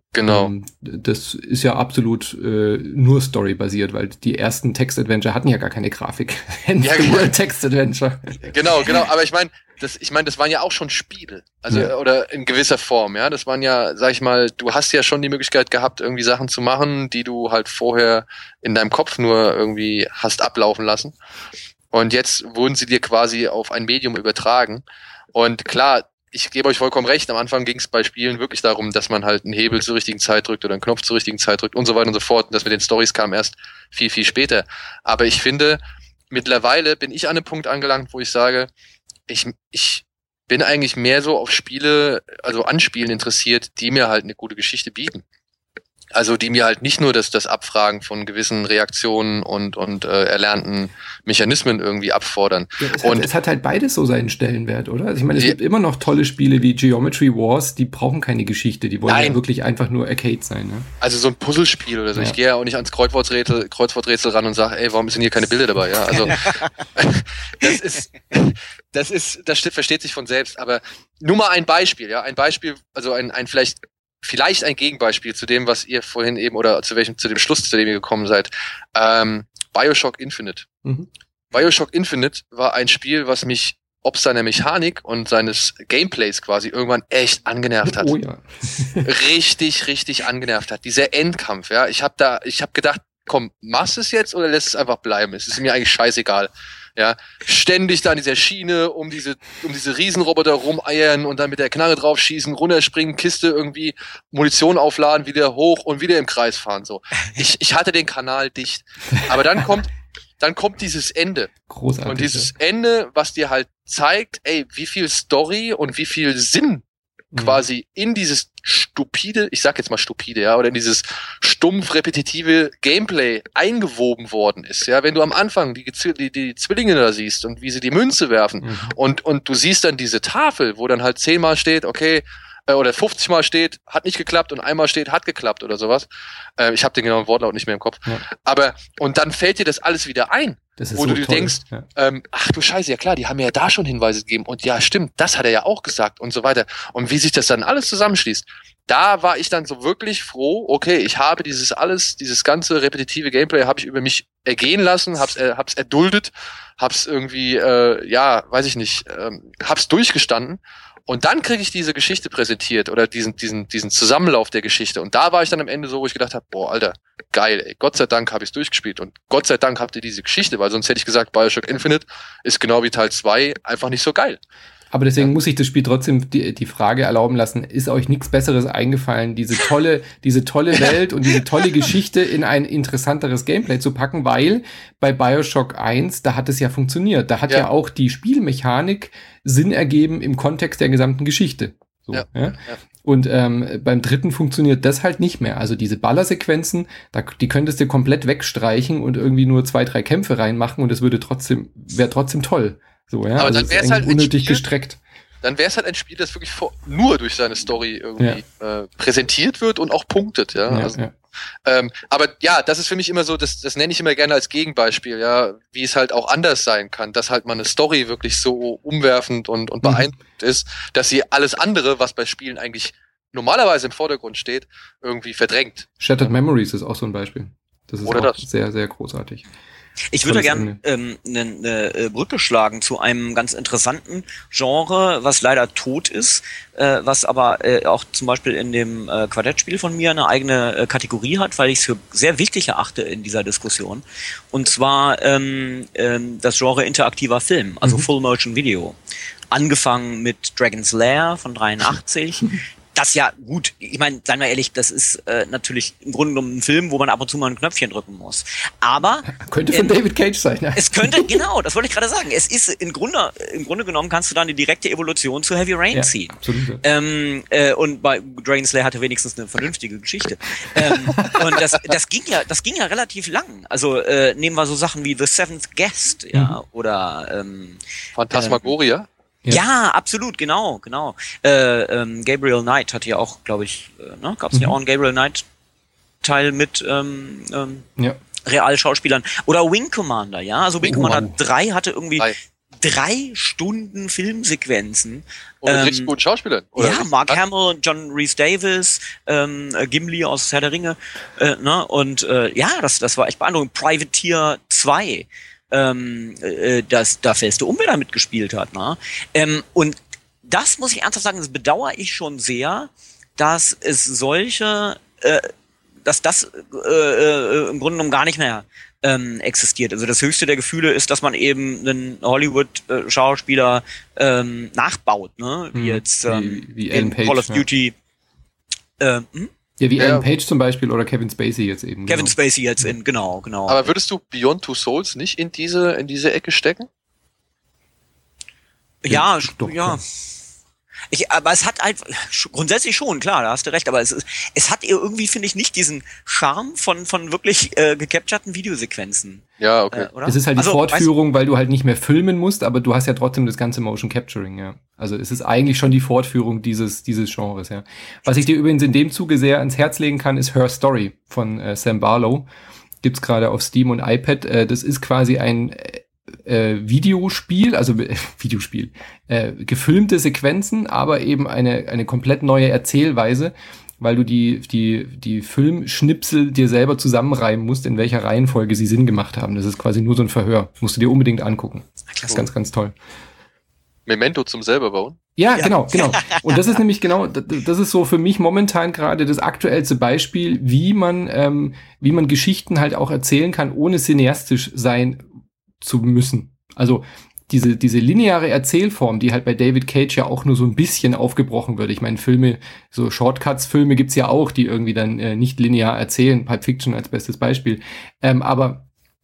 Genau. Ähm, das ist ja absolut äh, nur Story-basiert, weil die ersten Text-Adventure hatten ja gar keine Grafik. Ja, genau. Text-Adventure. Genau, genau. Aber ich meine, das, ich meine, das waren ja auch schon Spiele. Also, ja. Oder in gewisser Form, ja. Das waren ja, sag ich mal, du hast ja schon die Möglichkeit gehabt, irgendwie Sachen zu machen, die du halt vorher in deinem Kopf nur irgendwie hast ablaufen lassen. Und jetzt wurden sie dir quasi auf ein Medium übertragen. Und klar, ich gebe euch vollkommen recht, am Anfang ging es bei Spielen wirklich darum, dass man halt einen Hebel zur richtigen Zeit drückt oder einen Knopf zur richtigen Zeit drückt und so weiter und so fort. Und das mit den Storys kam erst viel, viel später. Aber ich finde, mittlerweile bin ich an einem Punkt angelangt, wo ich sage, ich, ich bin eigentlich mehr so auf Spiele, also an Spielen interessiert, die mir halt eine gute Geschichte bieten. Also die mir halt nicht nur das, das Abfragen von gewissen Reaktionen und, und äh, erlernten Mechanismen irgendwie abfordern. Ja, es, und hat, es hat halt beides so seinen Stellenwert, oder? Also ich meine, es die, gibt immer noch tolle Spiele wie Geometry Wars, die brauchen keine Geschichte, die wollen nein. ja wirklich einfach nur Arcade sein. Ne? Also so ein Puzzlespiel oder so. Ja. Ich gehe ja auch nicht ans Kreuzworträtsel, Kreuzworträtsel ran und sage, ey, warum sind hier keine Bilder dabei? Ja, also das ist, das ist, das versteht sich von selbst. Aber nur mal ein Beispiel, ja, ein Beispiel, also ein, ein vielleicht Vielleicht ein Gegenbeispiel zu dem, was ihr vorhin eben, oder zu welchem, zu dem Schluss, zu dem ihr gekommen seid. Ähm, Bioshock Infinite. Mhm. Bioshock Infinite war ein Spiel, was mich ob seiner Mechanik und seines Gameplays quasi irgendwann echt angenervt hat. Oh ja. richtig, richtig angenervt hat. Dieser Endkampf, ja. Ich habe da, ich habe gedacht, komm, machst du es jetzt oder lässt es einfach bleiben? Es ist mir eigentlich scheißegal. Ja, ständig da an dieser Schiene um diese, um diese Riesenroboter rumeiern und dann mit der Knarre draufschießen, runterspringen, Kiste irgendwie, Munition aufladen, wieder hoch und wieder im Kreis fahren, so. Ich, ich hatte den Kanal dicht. Aber dann kommt, dann kommt dieses Ende. Großartig. Und dieses Ende, was dir halt zeigt, ey, wie viel Story und wie viel Sinn quasi in dieses stupide, ich sag jetzt mal stupide, ja, oder in dieses stumpf repetitive Gameplay eingewoben worden ist, ja, wenn du am Anfang die, die, die Zwillinge da siehst und wie sie die Münze werfen mhm. und, und du siehst dann diese Tafel, wo dann halt zehnmal steht, okay, äh, oder fünfzig Mal steht, hat nicht geklappt und einmal steht, hat geklappt oder sowas. Äh, ich habe den genauen Wortlaut nicht mehr im Kopf. Ja. Aber, und dann fällt dir das alles wieder ein. Das ist wo so du dir toll. denkst, ja. ähm, ach du Scheiße, ja klar, die haben mir ja da schon Hinweise gegeben und ja stimmt, das hat er ja auch gesagt und so weiter. Und wie sich das dann alles zusammenschließt, da war ich dann so wirklich froh, okay, ich habe dieses alles, dieses ganze repetitive Gameplay habe ich über mich ergehen lassen, hab's, äh, hab's erduldet, hab's irgendwie, äh, ja, weiß ich nicht, ähm, hab's durchgestanden. Und dann kriege ich diese Geschichte präsentiert oder diesen, diesen, diesen Zusammenlauf der Geschichte. Und da war ich dann am Ende so, wo ich gedacht habe, boah, Alter, geil, ey. Gott sei Dank habe ich es durchgespielt. Und Gott sei Dank habt ihr diese Geschichte, weil sonst hätte ich gesagt, Bioshock Infinite ist genau wie Teil zwei einfach nicht so geil. Aber deswegen ja. muss ich das Spiel trotzdem die, die Frage erlauben lassen, ist euch nichts Besseres eingefallen, diese tolle, diese tolle Welt und diese tolle Geschichte in ein interessanteres Gameplay zu packen, weil bei Bioshock eins, da hat es ja funktioniert. Da hat ja, ja auch die Spielmechanik Sinn ergeben im Kontext der gesamten Geschichte. So, ja. Ja? Ja. Und ähm, beim dritten funktioniert das halt nicht mehr. Also diese Ballersequenzen, da, die könntest du komplett wegstreichen und irgendwie nur zwei, drei Kämpfe reinmachen und es würde trotzdem, wäre trotzdem toll. So, ja, aber also dann wäre es halt unnötig Spiel, gestreckt. Dann wäre es halt ein Spiel, das wirklich vor, nur durch seine Story irgendwie ja. äh, präsentiert wird und auch punktet, ja. ja, also, ja. Ähm, aber ja, das ist für mich immer so, das, das nenne ich immer gerne als Gegenbeispiel, ja, wie es halt auch anders sein kann, dass halt mal eine Story wirklich so umwerfend und, und beeindruckend mhm. ist, dass sie alles andere, was bei Spielen eigentlich normalerweise im Vordergrund steht, irgendwie verdrängt. Shattered Memories ist auch so ein Beispiel. Das ist Oder auch das. sehr, sehr großartig. Ich würde gerne ähm, eine, eine Brücke schlagen zu einem ganz interessanten Genre, was leider tot ist, äh, was aber äh, auch zum Beispiel in dem äh, Quartettspiel von mir eine eigene äh, Kategorie hat, weil ich es für sehr wichtig erachte in dieser Diskussion. Und zwar ähm, ähm, das Genre interaktiver Film, also mhm. Full Motion Video. Angefangen mit Dragon's Lair von dreiundachtzig. Das ja, gut, ich meine, seien wir ehrlich, das ist äh, natürlich im Grunde genommen ein Film, wo man ab und zu mal ein Knöpfchen drücken muss. Aber könnte von ähm, David Cage sein, ja. Es könnte, genau, das wollte ich gerade sagen. Es ist im Grunde, im Grunde genommen kannst du da eine direkte Evolution zu Heavy Rain ja, ziehen. Absolut, ja. Ähm, äh, und bei Dragon's Lair hatte wenigstens eine vernünftige Geschichte. ähm, und das, das ging ja, das ging ja relativ lang. Also äh, nehmen wir so Sachen wie The Seventh Guest, ja, mhm. oder ähm, Phantasmagoria. Ähm, Ja. ja, absolut, genau, genau. Äh, ähm, Gabriel Knight hat ja auch, glaube ich, äh, ne, gab es mhm. ja auch einen Gabriel Knight Teil mit ähm, ähm, ja. Realschauspielern. Oder Wing Commander, ja. Also Wing oh, Commander Mann. drei hatte irgendwie, drei. drei Stunden Filmsequenzen. Und mit ähm, richtig guten Schauspielern. Oder ja, Mark Hamill, John Rhys Davis, ähm, Gimli aus Herr der Ringe. Äh, ne? Und äh, ja, das, das war echt beeindruckend. Privateer zwei, ähm, äh, das, da feste Umwälder mitgespielt hat. Ne? Ähm, und das muss ich ernsthaft sagen, das bedauere ich schon sehr, dass es solche, äh, dass das äh, äh, im Grunde genommen gar nicht mehr ähm, existiert. Also das höchste der Gefühle ist, dass man eben einen Hollywood-Schauspieler ähm, nachbaut, ne? Wie hm, jetzt ähm, wie, wie Ellen Page, Call of Duty. Ja, äh, hm? ja wie ja. Ellen Page zum Beispiel oder Kevin Spacey jetzt eben. Kevin genau. Spacey jetzt in, genau, genau. Aber würdest du Beyond Two Souls nicht in diese in diese Ecke stecken? Ja, Doch, ja. Klar. Ich, aber es hat halt, grundsätzlich schon, klar, da hast du recht, aber es, es hat irgendwie, finde ich, nicht diesen Charme von, von wirklich äh, gecapturten Videosequenzen. Ja, okay. Äh, oder? Es ist halt die also, Fortführung, weil du halt nicht mehr filmen musst, aber du hast ja trotzdem das ganze Motion Capturing, ja. Also es ist eigentlich schon die Fortführung dieses, dieses Genres, ja. Was ich dir übrigens in dem Zuge sehr ans Herz legen kann, ist Her Story von äh, Sam Barlow. Gibt's gerade auf Steam und iPad. Äh, das ist quasi ein Äh, Videospiel, also äh, Videospiel, äh, gefilmte Sequenzen, aber eben eine eine komplett neue Erzählweise, weil du die die die Filmschnipsel dir selber zusammenreimen musst, in welcher Reihenfolge sie Sinn gemacht haben. Das ist quasi nur so ein Verhör. Musst du dir unbedingt angucken. Das ist ganz, ganz toll. Memento zum selber bauen? Ja, ja, genau, genau. Und das ist nämlich genau, das ist so für mich momentan gerade das aktuellste Beispiel, wie man ähm, wie man Geschichten halt auch erzählen kann, ohne cineastisch sein zu müssen. Also diese diese lineare Erzählform, die halt bei David Cage ja auch nur so ein bisschen aufgebrochen wird. Ich meine, Filme, so Shortcuts-Filme gibt's ja auch, die irgendwie dann äh, nicht linear erzählen. Pulp Fiction als bestes Beispiel. Ähm, aber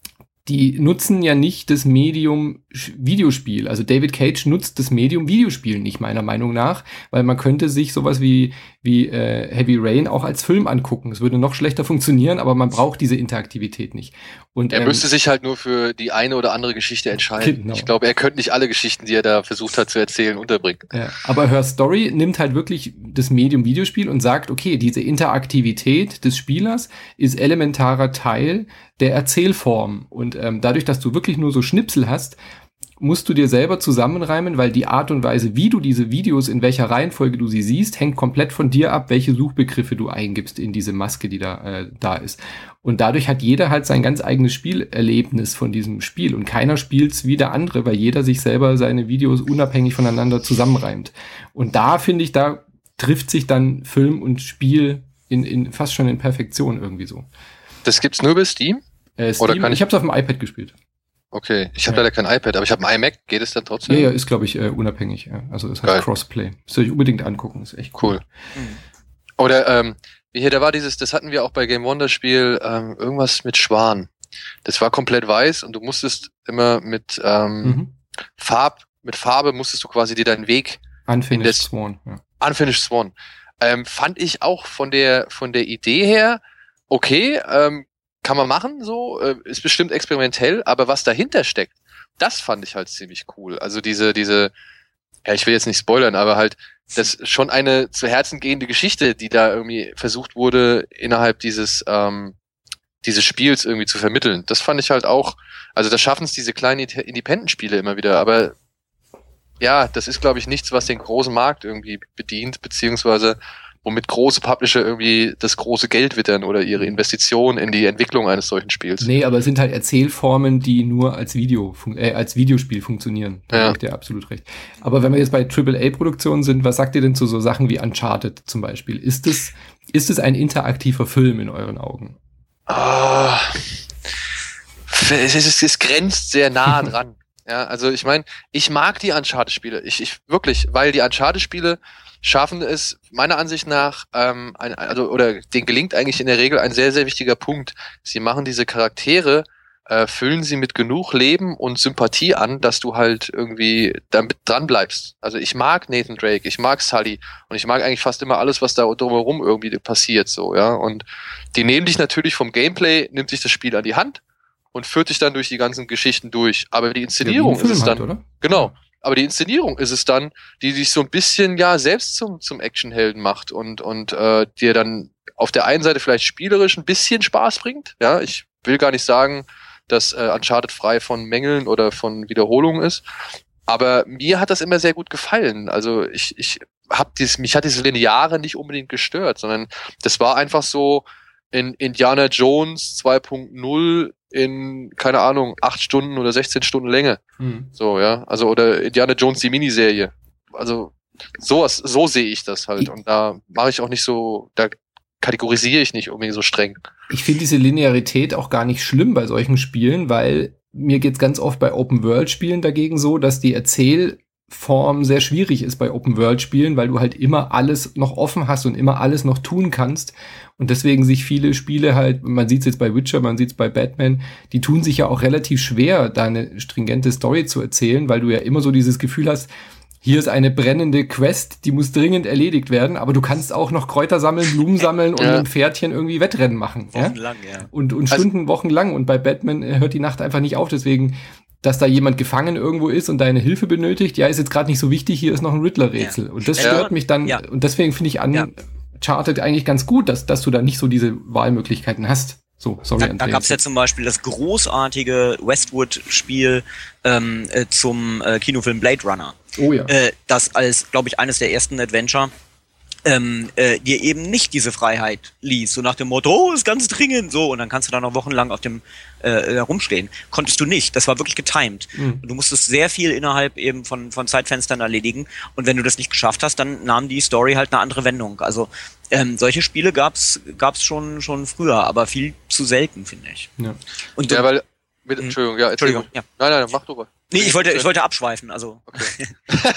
die nutzen ja nicht das Medium Videospiel. Also David Cage nutzt das Medium Videospiel nicht, meiner Meinung nach, weil man könnte sich sowas wie wie äh, Heavy Rain auch als Film angucken. Es würde noch schlechter funktionieren, aber man braucht diese Interaktivität nicht. Und er ähm, müsste sich halt nur für die eine oder andere Geschichte entscheiden. Genau. Ich glaube, er könnte nicht alle Geschichten, die er da versucht hat zu erzählen, unterbringen. Ja, aber Her Story nimmt halt wirklich das Medium Videospiel und sagt, okay, diese Interaktivität des Spielers ist elementarer Teil der Erzählform. Und ähm, dadurch, dass du wirklich nur so Schnipsel hast, musst du dir selber zusammenreimen, weil die Art und Weise, wie du diese Videos, in welcher Reihenfolge du sie siehst, hängt komplett von dir ab, welche Suchbegriffe du eingibst in diese Maske, die da äh, da ist. Und dadurch hat jeder halt sein ganz eigenes Spielerlebnis von diesem Spiel und keiner spielt's wie der andere, weil jeder sich selber seine Videos unabhängig voneinander zusammenreimt. Und da finde ich, da trifft sich dann Film und Spiel in, in fast schon in Perfektion irgendwie so. Das gibt's nur bei Steam? Äh, Steam Oder kann ich, ich hab's auf dem iPad gespielt. Okay, ich habe ja. leider kein iPad, aber ich habe ein iMac. Geht es dann trotzdem? Ja, ja, ist, glaube ich, äh, unabhängig. Ja. Also es heißt Geil. Crossplay. Das soll ich unbedingt angucken, ist echt cool. cool. Mhm. Oder, ähm, wie hier, da war dieses, das hatten wir auch bei Game Wonder Spiel, ähm, irgendwas mit Schwan. Das war komplett weiß und du musstest immer mit ähm, mhm. Farb, mit Farbe musstest du quasi dir deinen Weg Unfinished das, Swan. Ja. Unfinished Swan. Ähm, fand ich auch von der von der Idee her okay, ähm, kann man machen, so, äh, ist bestimmt experimentell, aber was dahinter steckt, das fand ich halt ziemlich cool. Also diese, diese, ja, ich will jetzt nicht spoilern, aber halt, das ist schon eine zu Herzen gehende Geschichte, die da irgendwie versucht wurde, innerhalb dieses, ähm, dieses Spiels irgendwie zu vermitteln. Das fand ich halt auch, also da schaffen es diese kleinen Independent-Spiele immer wieder, aber ja, das ist, glaube ich, nichts, was den großen Markt irgendwie bedient, beziehungsweise womit große Publisher irgendwie das große Geld wittern oder ihre Investitionen in die Entwicklung eines solchen Spiels. Nee, aber es sind halt Erzählformen, die nur als Video äh, als Videospiel funktionieren. Da ja. habe ich dir absolut recht. Aber wenn wir jetzt bei Triple A Produktionen sind, was sagt ihr denn zu so Sachen wie Uncharted zum Beispiel? Ist es ist es ein interaktiver Film in euren Augen? Oh, es, ist, es grenzt sehr nah dran. Ja, also ich meine, ich mag die Uncharted-Spiele. Ich, ich wirklich, weil die Uncharted-Spiele schaffen es meiner Ansicht nach, ähm, ein, also oder denen gelingt eigentlich in der Regel ein sehr, sehr wichtiger Punkt. Sie machen diese Charaktere, äh, füllen sie mit genug Leben und Sympathie an, dass du halt irgendwie damit dran bleibst. Also ich mag Nathan Drake, ich mag Sully und ich mag eigentlich fast immer alles, was da drumherum irgendwie passiert, so, ja. Und die nehmen dich natürlich vom Gameplay, nimmt sich das Spiel an die Hand und führt dich dann durch die ganzen Geschichten durch. Aber die Inszenierung ja, ist es dann, halt, oder? Genau. Aber die Inszenierung ist es dann, die dich so ein bisschen ja selbst zum zum Actionhelden macht und und äh, dir dann auf der einen Seite vielleicht spielerisch ein bisschen Spaß bringt. Ja, ich will gar nicht sagen, dass äh, Uncharted frei von Mängeln oder von Wiederholungen ist. Aber mir hat das immer sehr gut gefallen. Also ich, ich hab dieses, mich hat diese Lineare nicht unbedingt gestört, sondern das war einfach so in Indiana Jones zwei Punkt null in, keine Ahnung, acht Stunden oder sechzehn Stunden Länge. Mhm. So, ja. Also, oder Indiana Jones, die Miniserie. Also, sowas, so sehe ich das halt. Und da mache ich auch nicht so, da kategorisiere ich nicht unbedingt so streng. Ich finde diese Linearität auch gar nicht schlimm bei solchen Spielen, weil mir geht's ganz oft bei Open-World-Spielen dagegen so, dass die Erzählform sehr schwierig ist bei Open-World-Spielen, weil du halt immer alles noch offen hast und immer alles noch tun kannst. Und deswegen sich viele Spiele halt, man sieht's jetzt bei Witcher, man sieht's bei Batman, die tun sich ja auch relativ schwer, da eine stringente Story zu erzählen, weil du ja immer so dieses Gefühl hast, hier ist eine brennende Quest, die muss dringend erledigt werden, aber du kannst auch noch Kräuter sammeln, Blumen sammeln und ja. mit dem Pferdchen irgendwie Wettrennen machen. Wochenlang, ja. ja. Und, und Stunden, also, wochenlang. Und bei Batman hört die Nacht einfach nicht auf. Deswegen, dass da jemand gefangen irgendwo ist und deine Hilfe benötigt, ja, ist jetzt gerade nicht so wichtig, hier ist noch ein Riddler-Rätsel. Ja. Und das stört ja. mich dann, ja. und deswegen finde ich Uncharted ja. eigentlich ganz gut, dass, dass du da nicht so diese Wahlmöglichkeiten hast. So, sorry, da da gab es ja zum Beispiel das großartige Westwood-Spiel ähm, äh, zum äh, Kinofilm Blade Runner. Oh ja. Äh, das als, glaube ich, eines der ersten Adventure ähm, äh, dir eben nicht diese Freiheit ließ. So nach dem Motto, oh, ist ganz dringend, so. Und dann kannst du da noch wochenlang auf dem äh, rumstehen. Konntest du nicht. Das war wirklich getimed. Mhm. Du musstest sehr viel innerhalb eben von, von Zeitfenstern erledigen. Und wenn du das nicht geschafft hast, dann nahm die Story halt eine andere Wendung. Also ähm, solche Spiele gab's gab's schon schon früher, aber viel zu selten, finde ich. Ja. Und ja, weil mit, Entschuldigung, ja, Entschuldigung, ja. Nein, nein, mach du mal. Nee, ich wollte, ich wollte abschweifen, also. Okay.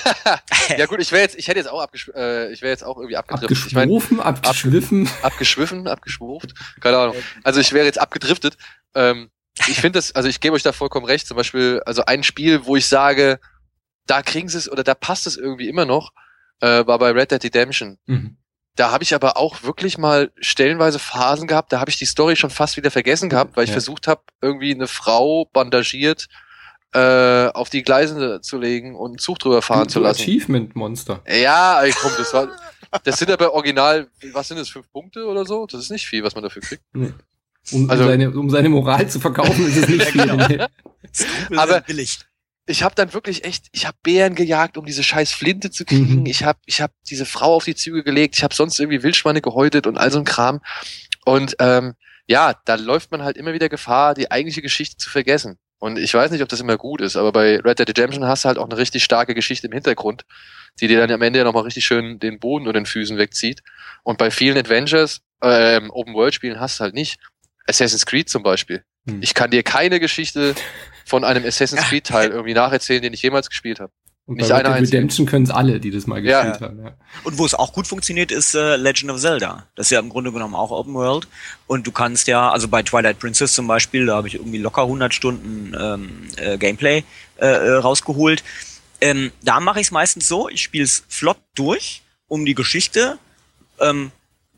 Ja gut, ich wäre jetzt, ich hätte jetzt auch abgesch äh, ich wäre jetzt auch irgendwie abgedriftet. Abgeschwofen, abgeschwiffen. Ab, abgeschwiffen, abgeschwuft, keine Ahnung. Also ich wäre jetzt abgedriftet. Ähm, ich finde das, also ich gebe euch da vollkommen recht. Zum Beispiel, also ein Spiel, wo ich sage, da kriegen sie es oder da passt es irgendwie immer noch, äh, war bei Red Dead Redemption. Mhm. Da habe ich aber auch wirklich mal stellenweise Phasen gehabt, da habe ich die Story schon fast wieder vergessen gehabt, weil ich ja. versucht habe, irgendwie eine Frau bandagiert äh, auf die Gleise zu legen und einen Zug drüber fahren du, zu lassen. Achievement-Monster. Ja, ey, komm, das war, das sind aber original, was sind das, fünf Punkte oder so? Das ist nicht viel, was man dafür kriegt. Nee. Um, also, um, seine, um seine Moral zu verkaufen, ist es nicht viel. Nee. Aber billig. Ich habe dann wirklich echt, ich habe Bären gejagt, um diese scheiß Flinte zu kriegen. Mhm. Ich habe ich hab diese Frau auf die Züge gelegt. Ich habe sonst irgendwie Wildschweine gehäutet und all so ein Kram. Und ähm, ja, da läuft man halt immer wieder Gefahr, die eigentliche Geschichte zu vergessen. Und ich weiß nicht, ob das immer gut ist, aber bei Red Dead Redemption hast du halt auch eine richtig starke Geschichte im Hintergrund, die dir dann am Ende ja nochmal richtig schön den Boden oder den Füßen wegzieht. Und bei vielen Adventures, ähm, Open-World-Spielen hast du halt nicht. Assassin's Creed zum Beispiel. Hm. Ich kann dir keine Geschichte von einem Assassin's Creed-Teil irgendwie nacherzählen, den ich jemals gespielt habe. Und nicht bei Red Dead Redemption können es alle, die das mal gespielt ja. haben. Ja. Und wo es auch gut funktioniert, ist äh, Legend of Zelda. Das ist ja im Grunde genommen auch Open World. Und du kannst ja, also bei Twilight Princess zum Beispiel, da habe ich irgendwie locker hundert Stunden ähm, äh, Gameplay äh, rausgeholt. Ähm, da mache ich es meistens so, ich spiele es flott durch, um die Geschichte ähm,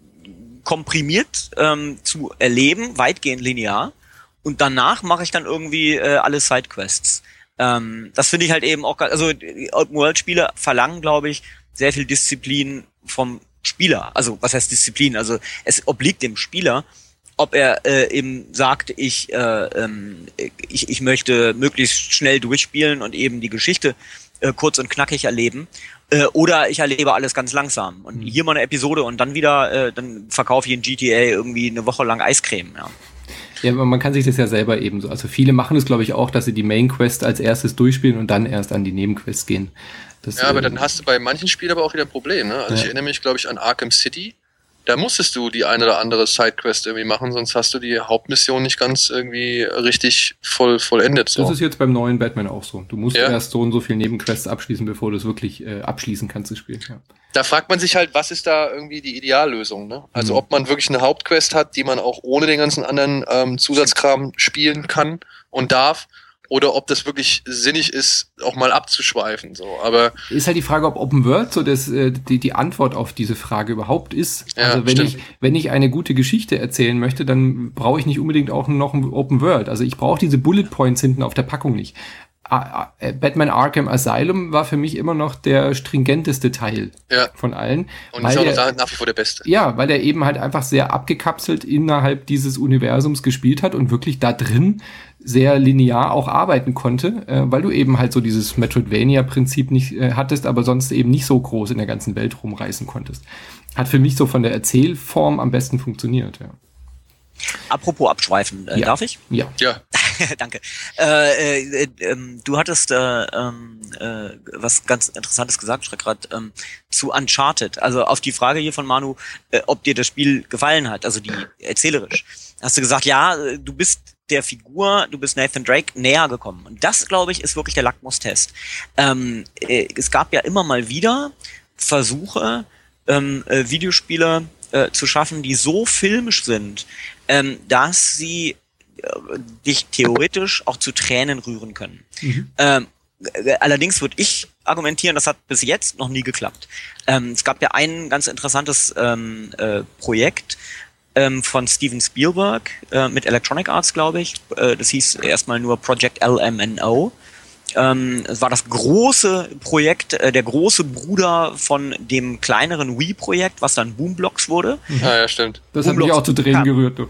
komprimiert ähm, zu erleben, weitgehend linear. Und danach mache ich dann irgendwie äh, alle Sidequests. Ähm, das finde ich halt eben auch, also Open-World-Spiele verlangen, glaube ich, sehr viel Disziplin vom Spieler. Also was heißt Disziplin? Also es obliegt dem Spieler, ob er äh, eben sagt, ich, äh, ähm, ich ich möchte möglichst schnell durchspielen und eben die Geschichte äh, kurz und knackig erleben, äh, oder ich erlebe alles ganz langsam. Und mhm. hier mal eine Episode und dann wieder, äh, dann verkaufe ich in G T A irgendwie eine Woche lang Eiscreme, ja. Ja, man kann sich das ja selber eben so. Also viele machen es, glaube ich, auch, dass sie die Main Quest als erstes durchspielen und dann erst an die Nebenquests gehen. Das, ja, aber ähm, dann hast du bei manchen Spielen aber auch wieder ein Problem, ne? Also ja. ich erinnere mich, glaube ich, an Arkham City. Da musstest du die eine oder andere Sidequest irgendwie machen, sonst hast du die Hauptmission nicht ganz irgendwie richtig voll vollendet. So. Das ist jetzt beim neuen Batman auch so. Du musst ja. erst so und so viel Nebenquests abschließen, bevor du es wirklich äh, abschließen kannst, das Spiel. Ja. Da fragt man sich halt, was ist da irgendwie die Ideallösung, ne? Also mhm. ob man wirklich eine Hauptquest hat, die man auch ohne den ganzen anderen ähm, Zusatzkram spielen kann und darf, oder ob das wirklich sinnig ist, auch mal abzuschweifen, so. Aber ist halt die Frage, ob Open World so das, äh, die, die Antwort auf diese Frage überhaupt ist. Ja, also wenn stimmt. ich, wenn ich eine gute Geschichte erzählen möchte, dann brauche ich nicht unbedingt auch noch ein Open World. Also ich brauche diese Bullet Points hinten auf der Packung nicht. Batman Arkham Asylum war für mich immer noch der stringenteste Teil ja. von allen. Und ist auch der, nach wie vor der beste. Ja, weil er eben halt einfach sehr abgekapselt innerhalb dieses Universums gespielt hat und wirklich da drin sehr linear auch arbeiten konnte, äh, weil du eben halt so dieses Metroidvania-Prinzip nicht äh, hattest, aber sonst eben nicht so groß in der ganzen Welt rumreißen konntest. Hat für mich so von der Erzählform am besten funktioniert, ja. Apropos abschweifen, äh, ja. darf ich? Ja. Ja. Danke. Äh, äh, äh, du hattest äh, äh, was ganz Interessantes gesagt, Schreck grad, ähm, zu Uncharted. Also auf die Frage hier von Manu, äh, ob dir das Spiel gefallen hat, also die erzählerisch. Hast du gesagt, ja, du bist der Figur, du bist Nathan Drake näher gekommen. Und das, glaube ich, ist wirklich der Lackmustest. Ähm, äh, es gab ja immer mal wieder Versuche, ähm, äh, Videospiele äh, zu schaffen, die so filmisch sind, ähm, dass sie dich theoretisch auch zu Tränen rühren können. Mhm. Ähm, allerdings würde ich argumentieren, das hat bis jetzt noch nie geklappt. Ähm, es gab ja ein ganz interessantes ähm, äh, Projekt ähm, von Steven Spielberg äh, mit Electronic Arts, glaube ich. Äh, das hieß erstmal nur Project L M N O. Ähm, es war das große Projekt, äh, der große Bruder von dem kleineren Wii-Projekt, was dann Boomblocks wurde. Mhm. Ah, ja, stimmt. Das hat mich auch zu Tränen gerührt, du.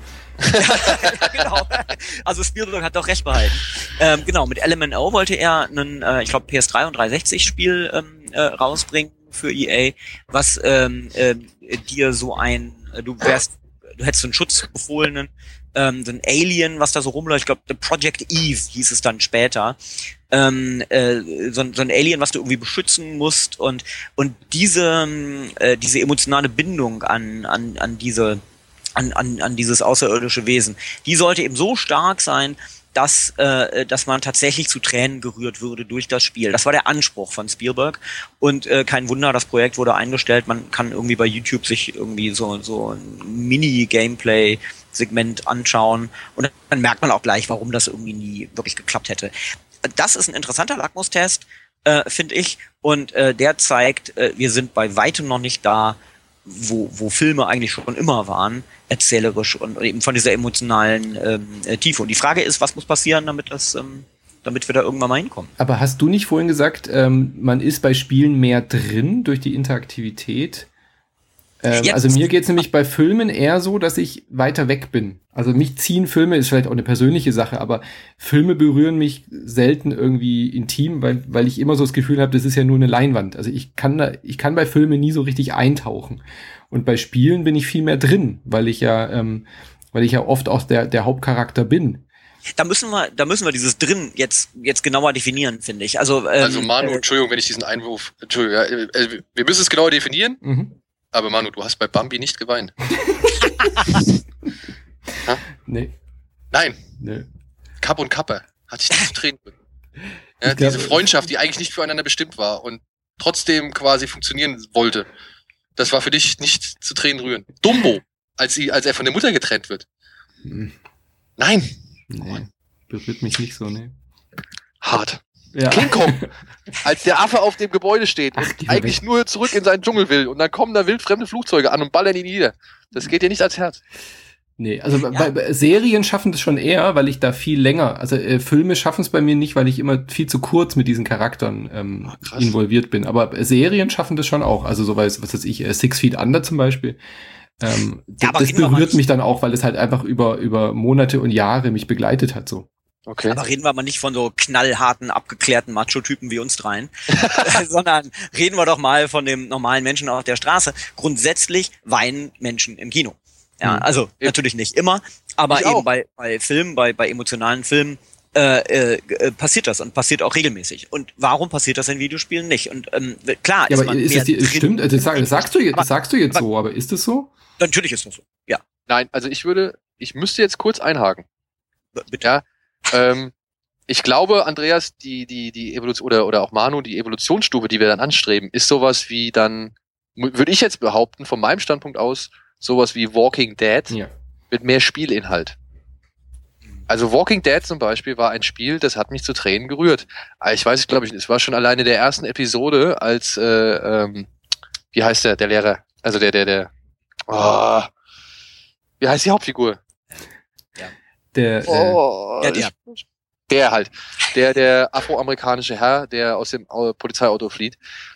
Ja, genau. Also Spielberg hat doch recht behalten. Ähm, genau, mit L M N O wollte er einen, äh, ich glaube, P S drei und dreihundertsechzig Spiel ähm, äh, rausbringen für E A, was ähm, äh, dir so ein, äh, du wärst, du hättest so einen Schutzbefohlenen, ähm, so ein Alien, was da so rumläuft, ich glaube, The Project Eve hieß es dann später. Ähm, äh, so, so ein Alien, was du irgendwie beschützen musst und und diese äh, diese emotionale Bindung an an an diese An, an, an dieses außerirdische Wesen. Die sollte eben so stark sein, dass, äh, dass man tatsächlich zu Tränen gerührt würde durch das Spiel. Das war der Anspruch von Spielberg. Und äh, kein Wunder, das Projekt wurde eingestellt. Man kann irgendwie bei YouTube sich irgendwie so, so ein Mini-Gameplay-Segment anschauen. Und dann merkt man auch gleich, warum das irgendwie nie wirklich geklappt hätte. Das ist ein interessanter Lackmustest, äh, finde ich. Und äh, der zeigt, äh, wir sind bei weitem noch nicht da, wo, wo Filme eigentlich schon immer waren, erzählerisch und, und eben von dieser emotionalen ähm, Tiefe. Und die Frage ist, was muss passieren, damit das, ähm, damit wir da irgendwann mal hinkommen? Aber hast du nicht vorhin gesagt, ähm, man ist bei Spielen mehr drin durch die Interaktivität? Ähm, also mir geht's nämlich bei Filmen eher so, dass ich weiter weg bin. Also mich ziehen Filme, ist vielleicht auch eine persönliche Sache, aber Filme berühren mich selten irgendwie intim, weil, weil ich immer so das Gefühl habe, das ist ja nur eine Leinwand. Also ich kann da, ich kann bei Filmen nie so richtig eintauchen. Und bei Spielen bin ich viel mehr drin, weil ich ja, ähm, weil ich ja oft auch der, der Hauptcharakter bin. Da müssen wir, da müssen wir dieses drin jetzt, jetzt genauer definieren, finde ich. Also, ähm, also Manu, äh, Entschuldigung, wenn ich diesen Einwurf, Entschuldigung, ja, äh, wir müssen es genauer definieren. Mhm. Aber Manu, du hast bei Bambi nicht geweint. Nee. Nein. Nee. Kapp und Kappe hatte ich nicht zu Tränen. Ja, diese glaub, Freundschaft, die eigentlich nicht füreinander bestimmt war und trotzdem quasi funktionieren wollte, das war für dich nicht zu Tränen rühren. Dumbo, als, sie, als er von der Mutter getrennt wird. Hm. Nein. Nee, berührt mich nicht so, ne. Hart. Ja. King Kong, als der Affe auf dem Gebäude steht Ach, und eigentlich weg. nur zurück in seinen Dschungel will und dann kommen da wildfremde Flugzeuge an und ballern ihn nieder. Das geht dir nicht ans Herz. Nee, also ja. bei, bei Serien schaffen das schon eher, weil ich da viel länger, also äh, Filme schaffen es bei mir nicht, weil ich immer viel zu kurz mit diesen Charakteren ähm, oh, involviert bin. Aber Serien schaffen das schon auch. Also so was, was weiß ich, äh, Six Feet Under zum Beispiel. Ähm, ja, das berührt mich dann auch, weil es halt einfach über über Monate und Jahre mich begleitet hat so. Okay. Aber reden wir mal nicht von so knallharten, abgeklärten Macho-Typen wie uns dreien, sondern reden wir doch mal von dem normalen Menschen auf der Straße. Grundsätzlich weinen Menschen im Kino. Ja, also eben. Natürlich nicht immer, aber ich eben bei, bei Filmen, bei, bei emotionalen Filmen äh, äh, passiert das und passiert auch regelmäßig. Und warum passiert das in Videospielen nicht? Und ähm, klar, ja, ist aber man ist mehr das die, stimmt, das, sag, das sagst du jetzt, das sagst du jetzt aber, so, aber ist das so? Natürlich ist das so, ja. Nein, also ich würde, ich müsste jetzt kurz einhaken. Bitte. Ja, ähm, ich glaube, Andreas, die, die, die Evolution, oder, oder auch Manu, die Evolutionsstufe, die wir dann anstreben, ist sowas wie dann, würde ich jetzt behaupten, von meinem Standpunkt aus, sowas wie Walking Dead ja. mit mehr Spielinhalt. Also Walking Dead zum Beispiel war ein Spiel, das hat mich zu Tränen gerührt. Ich weiß, ich glaube, es war schon alleine der ersten Episode, als, äh, ähm, wie heißt der, der Lehrer? Also der, der, der, oh, wie heißt die Hauptfigur? Der, oh, äh, ja, der. Der halt. Der, der afroamerikanische Herr, der aus dem Polizeiauto flieht.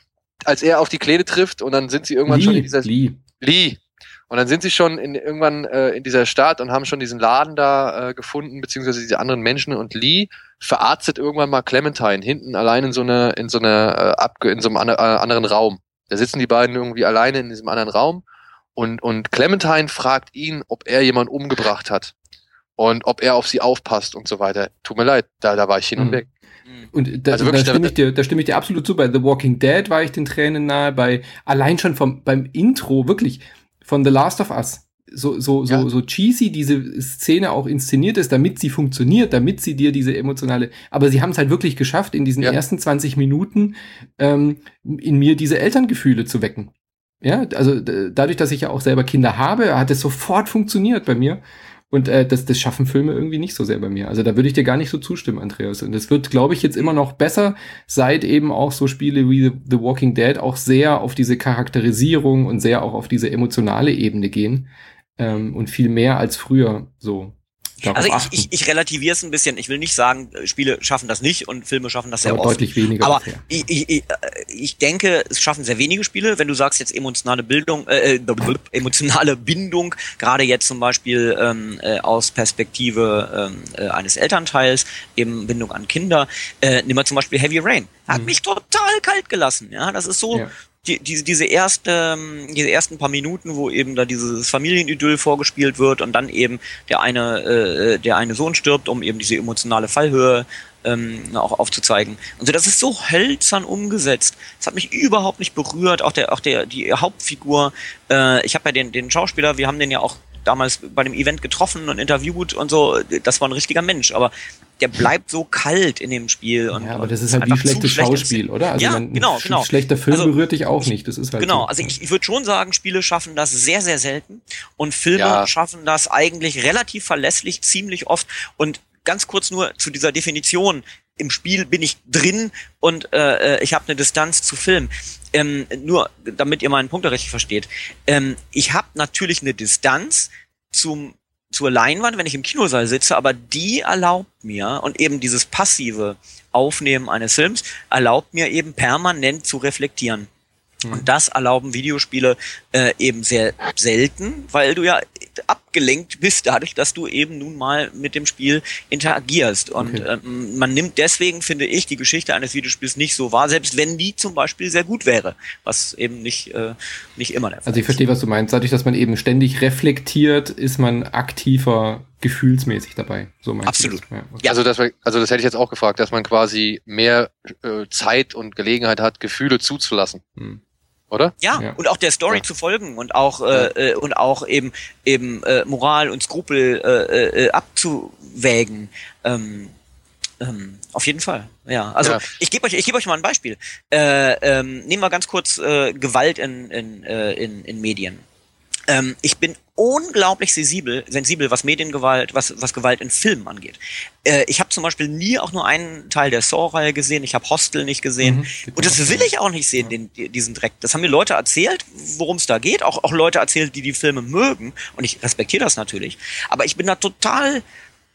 Als er auf die Kleine trifft und dann sind sie irgendwann Lee, schon in dieser... Lee. Lee. Und dann sind sie schon in, irgendwann äh, in dieser Stadt und haben schon diesen Laden da äh, gefunden, beziehungsweise diese anderen Menschen. Und Lee verarztet irgendwann mal Clementine hinten allein in so einer, in so einer, äh, abge in so einem an, äh, anderen Raum. Da sitzen die beiden irgendwie alleine in diesem anderen Raum und, und Clementine fragt ihn, ob er jemanden umgebracht hat und ob er auf sie aufpasst und so weiter. Tut mir leid, da, da war ich hin mhm. und weg. Und da, also da, stimme ich dir, da stimme ich dir absolut zu. Bei The Walking Dead war ich den Tränen nahe, bei allein schon vom beim Intro, wirklich, von The Last of Us. So, so, so, ja. so cheesy diese Szene auch inszeniert ist, damit sie funktioniert, damit sie dir diese emotionale, aber sie haben es halt wirklich geschafft, in diesen ja. ersten zwanzig Minuten ähm, in mir diese Elterngefühle zu wecken. Ja, also d- dadurch, dass ich ja auch selber Kinder habe, hat es sofort funktioniert bei mir. Und äh, das, das schaffen Filme irgendwie nicht so sehr bei mir. Also da würde ich dir gar nicht so zustimmen, Andreas. Und das wird, glaube ich, jetzt immer noch besser, seit eben auch so Spiele wie The Walking Dead auch sehr auf diese Charakterisierung und sehr auch auf diese emotionale Ebene gehen. Ähm, und viel mehr als früher so. Also ich, ich, ich relativiere es ein bisschen. Ich will nicht sagen, Spiele schaffen das nicht und Filme schaffen das sehr aber oft. Deutlich weniger. Aber ich, ich, ich, ich denke, es schaffen sehr wenige Spiele. Wenn du sagst jetzt emotionale Bildung, äh, emotionale Bindung, gerade jetzt zum Beispiel ähm, äh, aus Perspektive ähm, äh, eines Elternteils, eben Bindung an Kinder. Äh, nimm mal zum Beispiel Heavy Rain. Hat mhm. mich total kalt gelassen. Ja, das ist so. Ja. Die, die, diese erste, diese ersten paar Minuten, wo eben da dieses Familienidyll vorgespielt wird und dann eben der eine, äh, der eine Sohn stirbt, um eben diese emotionale Fallhöhe ähm, auch aufzuzeigen. Und so, das ist so hölzern umgesetzt. Das hat mich überhaupt nicht berührt. Auch der, auch der, die Hauptfigur. Äh, ich habe ja den, den Schauspieler, wir haben den ja auch damals bei dem Event getroffen und interviewt und so. Das war ein richtiger Mensch, aber der bleibt so kalt in dem Spiel. Und, ja, aber das ist halt wie schlechtes Schauspiel, oder? Also ja, man, genau, ein genau. schlechter Film also, berührt dich auch nicht. Das ist halt genau, so. also ich, ich würde schon sagen, Spiele schaffen das sehr, sehr selten und Filme ja. schaffen das eigentlich relativ verlässlich, ziemlich oft. Und ganz kurz nur zu dieser Definition. Im Spiel bin ich drin und äh, ich habe eine Distanz zu Film. Ähm, nur, damit ihr meinen Punkt richtig versteht. Ähm, ich habe natürlich eine Distanz zum zur Leinwand, wenn ich im Kinosaal sitze, aber die erlaubt mir, und eben dieses passive Aufnehmen eines Films erlaubt mir eben permanent zu reflektieren. Mhm. Und das erlauben Videospiele äh, eben sehr selten, weil du ja abgelenkt bist dadurch, dass du eben nun mal mit dem Spiel interagierst. Und okay. ähm, man nimmt deswegen, finde ich, die Geschichte eines Videospiels nicht so wahr, selbst wenn die zum Beispiel sehr gut wäre, was eben nicht, äh, nicht immer der Fall ist. Also ich verstehe, was du meinst. Dadurch, dass man eben ständig reflektiert, ist man aktiver gefühlsmäßig dabei. So meinst Absolut. du das? Ja, okay. Also, das, also das hätte ich jetzt auch gefragt, dass man quasi mehr äh, Zeit und Gelegenheit hat, Gefühle zuzulassen. Hm. Oder? Ja, ja, und auch der Story ja. zu folgen und auch ja. äh, und auch eben eben äh, Moral und Skrupel äh, äh, abzuwägen. Ähm, ähm, auf jeden Fall. Ja, also ja. ich gebe euch ich gebe euch mal ein Beispiel. Äh, ähm, nehmen wir ganz kurz äh, Gewalt in in, äh, in in Medien. Ähm, ich bin unglaublich sensibel, sensibel, was Mediengewalt, was was Gewalt in Filmen angeht. Äh, ich habe zum Beispiel nie auch nur einen Teil der Saw-Reihe gesehen. Ich habe Hostel nicht gesehen mhm, und das will ich auch nicht sehen, den, diesen Dreck. Das haben mir Leute erzählt, worum es da geht. Auch auch Leute erzählt, die die Filme mögen, und ich respektiere das natürlich. Aber ich bin da total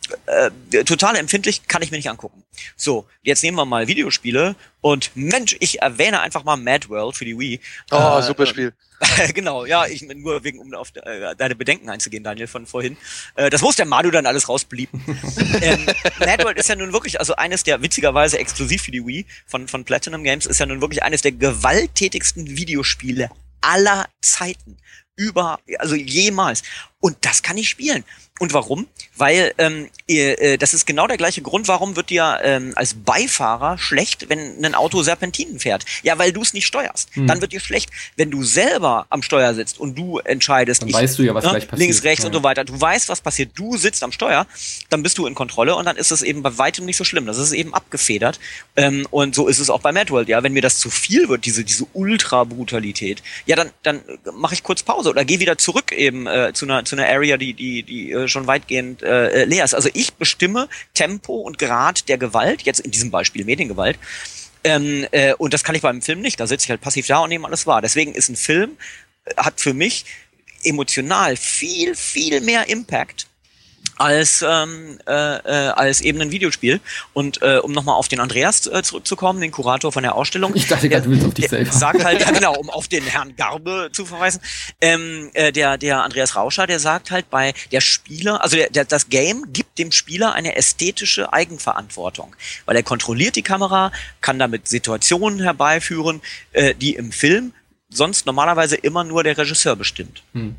Äh, total empfindlich, kann ich mir nicht angucken. So, jetzt nehmen wir mal Videospiele und Mensch, ich erwähne einfach mal Mad World für die Wii. Oh, äh, super Spiel. Genau, ja, ich nur wegen, um auf äh, deine Bedenken einzugehen, Daniel, von vorhin. Äh, das muss der Manu dann alles rausblieben. ähm, Mad World ist ja nun wirklich, also eines der, witzigerweise exklusiv für die Wii von, von Platinum Games, ist ja nun wirklich eines der gewalttätigsten Videospiele aller Zeiten. Über, also jemals. Und das kann ich spielen. Und warum? Weil ähm, äh, das ist genau der gleiche Grund, warum wird dir ähm, als Beifahrer schlecht, wenn ein Auto Serpentinen fährt. Ja, weil du es nicht steuerst. Hm. Dann wird dir schlecht, wenn du selber am Steuer sitzt und du entscheidest. Dann ich, weißt du ja, was ne, gleich passiert. Links, rechts ja. und so weiter. Du weißt, was passiert. Du sitzt am Steuer, dann bist du in Kontrolle und dann ist es eben bei weitem nicht so schlimm. Das ist eben abgefedert. Ähm, und so ist es auch bei Mad World. Ja, wenn mir das zu viel wird, diese diese Ultra-Brutalität, ja, dann dann mache ich kurz Pause oder gehe wieder zurück eben äh, zu einer zu einer Area, die die die äh, schon weitgehend äh, leer ist. Also ich bestimme Tempo und Grad der Gewalt, jetzt in diesem Beispiel Mediengewalt, ähm, äh, und das kann ich beim Film nicht. Da sitze ich halt passiv da und nehme alles wahr. Deswegen ist ein Film, äh, hat für mich emotional viel, viel mehr Impact als ähm, äh, als eben ein Videospiel. Und äh, um nochmal auf den Andreas äh, zurückzukommen, den Kurator von der Ausstellung. Ich dachte gerade, du willst auf dich selber. Sagt halt, ja genau, um auf den Herrn Garbe zu verweisen. Ähm, äh, der der Andreas Rauscher, der sagt halt, bei der Spieler, also der, der, das Game gibt dem Spieler eine ästhetische Eigenverantwortung, weil er kontrolliert die Kamera, kann damit Situationen herbeiführen, äh, die im Film sonst normalerweise immer nur der Regisseur bestimmt. Hm.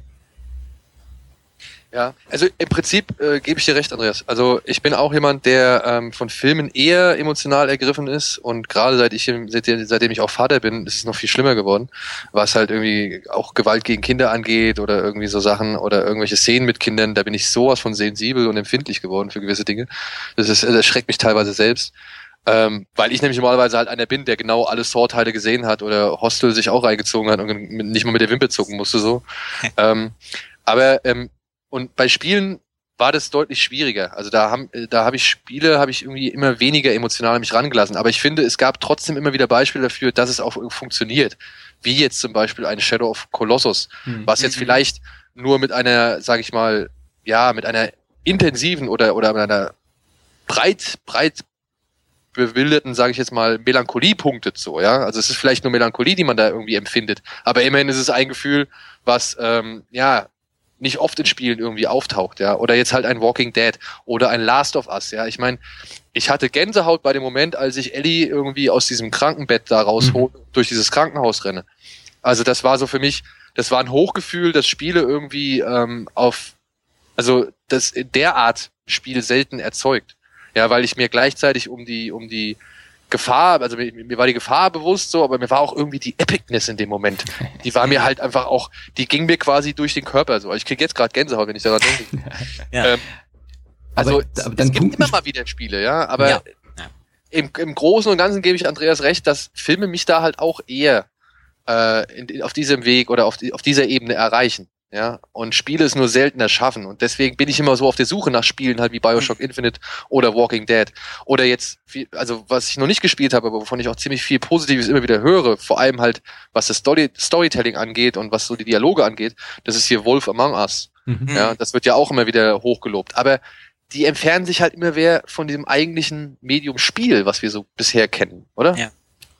Ja, also im Prinzip äh, gebe ich dir recht, Andreas. Also ich bin auch jemand, der ähm, von Filmen eher emotional ergriffen ist und gerade seit ich seitdem, seitdem ich auch Vater bin, ist es noch viel schlimmer geworden, was halt irgendwie auch Gewalt gegen Kinder angeht oder irgendwie so Sachen oder irgendwelche Szenen mit Kindern. Da bin ich sowas von sensibel und empfindlich geworden für gewisse Dinge. Das ist, das erschreckt mich teilweise selbst. Ähm, weil ich nämlich normalerweise halt einer bin, der genau alle Saw-Teile gesehen hat oder Hostel sich auch reingezogen hat und nicht mal mit der Wimper zucken musste so. ähm, aber ähm, und bei Spielen war das deutlich schwieriger. Also da haben, da habe ich Spiele, habe ich irgendwie immer weniger emotional an mich rangelassen. Aber ich finde, es gab trotzdem immer wieder Beispiele dafür, dass es auch funktioniert. Wie jetzt zum Beispiel ein Shadow of Colossus, mhm. was jetzt vielleicht nur mit einer, sage ich mal, ja, mit einer intensiven oder oder mit einer breit breit bewilderten, sage ich jetzt mal, Melancholie punktet so, ja. Also es ist vielleicht nur Melancholie, die man da irgendwie empfindet. Aber immerhin ist es ein Gefühl, was ähm, ja nicht oft in Spielen irgendwie auftaucht, ja, oder jetzt halt ein Walking Dead oder ein Last of Us, ja, ich meine, ich hatte Gänsehaut bei dem Moment, als ich Ellie irgendwie aus diesem Krankenbett da raushole, mhm. durch dieses Krankenhaus renne. Also das war so für mich, das war ein Hochgefühl, das Spiele irgendwie ähm, auf, also das derart Spiel selten erzeugt, ja, weil ich mir gleichzeitig um die, um die Gefahr, also mir, mir war die Gefahr bewusst so, aber mir war auch irgendwie die Epicness in dem Moment. Die war mir halt einfach auch, die ging mir quasi durch den Körper so. Ich krieg jetzt gerade Gänsehaut, wenn ich daran denke. Ja. Ähm, also aber, aber dann es gibt immer mal wieder Spiele, ja, aber ja. Im, im Großen und Ganzen gebe ich Andreas recht, dass Filme mich da halt auch eher äh, in, auf diesem Weg oder auf, die, auf dieser Ebene erreichen. Ja, und Spiele es nur seltener schaffen. Und deswegen bin ich immer so auf der Suche nach Spielen, halt wie Bioshock Infinite oder Walking Dead. Oder jetzt, viel, also was ich noch nicht gespielt habe, aber wovon ich auch ziemlich viel Positives immer wieder höre, vor allem halt, was das Story, Storytelling angeht und was so die Dialoge angeht, das ist hier Wolf Among Us. Mhm. Ja, das wird ja auch immer wieder hochgelobt. Aber die entfernen sich halt immer mehr von diesem eigentlichen Medium Spiel, was wir so bisher kennen, oder? Ja.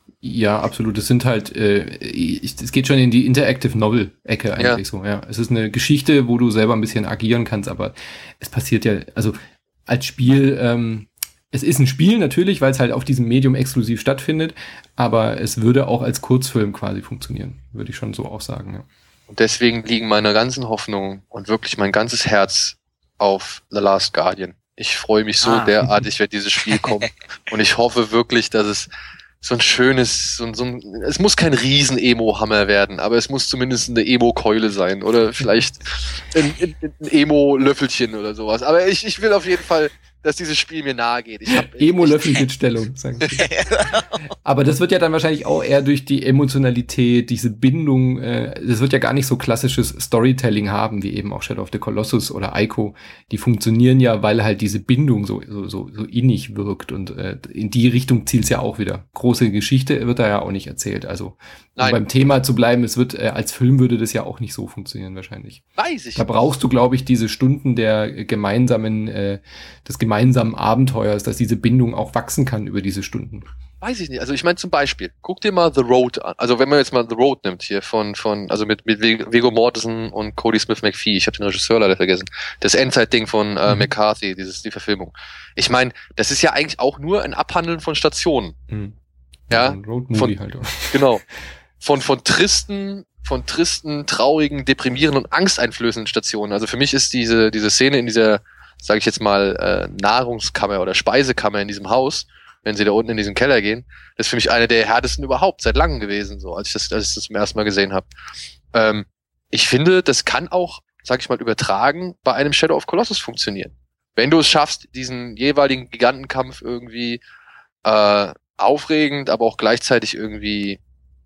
Ja, absolut. Es sind halt, äh, es geht schon in die Interactive Novel-Ecke eigentlich ja. so. Ja, es ist eine Geschichte, wo du selber ein bisschen agieren kannst, aber es passiert ja, also als Spiel, ähm, es ist ein Spiel natürlich, weil es halt auf diesem Medium exklusiv stattfindet, aber es würde auch als Kurzfilm quasi funktionieren, würde ich schon so auch sagen. Ja. Und deswegen liegen meine ganzen Hoffnungen und wirklich mein ganzes Herz auf The Last Guardian. Ich freue mich so ah. derartig, wenn dieses Spiel kommt und ich hoffe wirklich, dass es so ein schönes, so ein, so ein, es muss kein Riesen-Emo-Hammer werden, aber es muss zumindest eine Emo-Keule sein oder vielleicht ein, ein, ein Emo-Löffelchen oder sowas. Aber ich, ich will auf jeden Fall, dass dieses Spiel mir nahe geht. Emo-Löffelchen-Stellung, sagen Sie. Aber das wird ja dann wahrscheinlich auch eher durch die Emotionalität, diese Bindung, äh, das wird ja gar nicht so klassisches Storytelling haben, wie eben auch Shadow of the Colossus oder Ico. Die funktionieren ja, weil halt diese Bindung so so so, so innig wirkt und äh, in die Richtung zielt's ja auch wieder. Große Geschichte wird da ja auch nicht erzählt. Also um beim Thema zu bleiben, es wird äh, als Film würde das ja auch nicht so funktionieren wahrscheinlich. Weiß ich. Da brauchst du, glaube ich, diese Stunden der gemeinsamen, äh, des gemeinsamen Abenteuers, dass diese Bindung auch wachsen kann über diese Stunden. Weiß ich nicht. Also ich meine zum Beispiel, guck dir mal The Road an. Also wenn man jetzt mal The Road nimmt hier von, von also mit, mit Viggo Mortensen und Cody Smith-McPhee, ich habe den Regisseur leider vergessen, das Endzeit-Ding von äh, mhm. McCarthy, dieses die Verfilmung. Ich meine, das ist ja eigentlich auch nur ein Abhandeln von Stationen. Mhm. Ja, ja Road-Movie halt auch. Genau. Von, von tristen, von tristen, traurigen, deprimierenden und angsteinflößenden Stationen. Also für mich ist diese, diese Szene in dieser, sage ich jetzt mal, äh, Nahrungskammer oder Speisekammer in diesem Haus, wenn sie da unten in diesen Keller gehen, das ist für mich eine der härtesten überhaupt seit langem gewesen, so als ich das, als ich das zum ersten Mal gesehen habe. Ähm, ich finde, das kann auch, sag ich mal, übertragen bei einem Shadow of Colossus funktionieren. Wenn du es schaffst, diesen jeweiligen Gigantenkampf irgendwie äh, aufregend, aber auch gleichzeitig irgendwie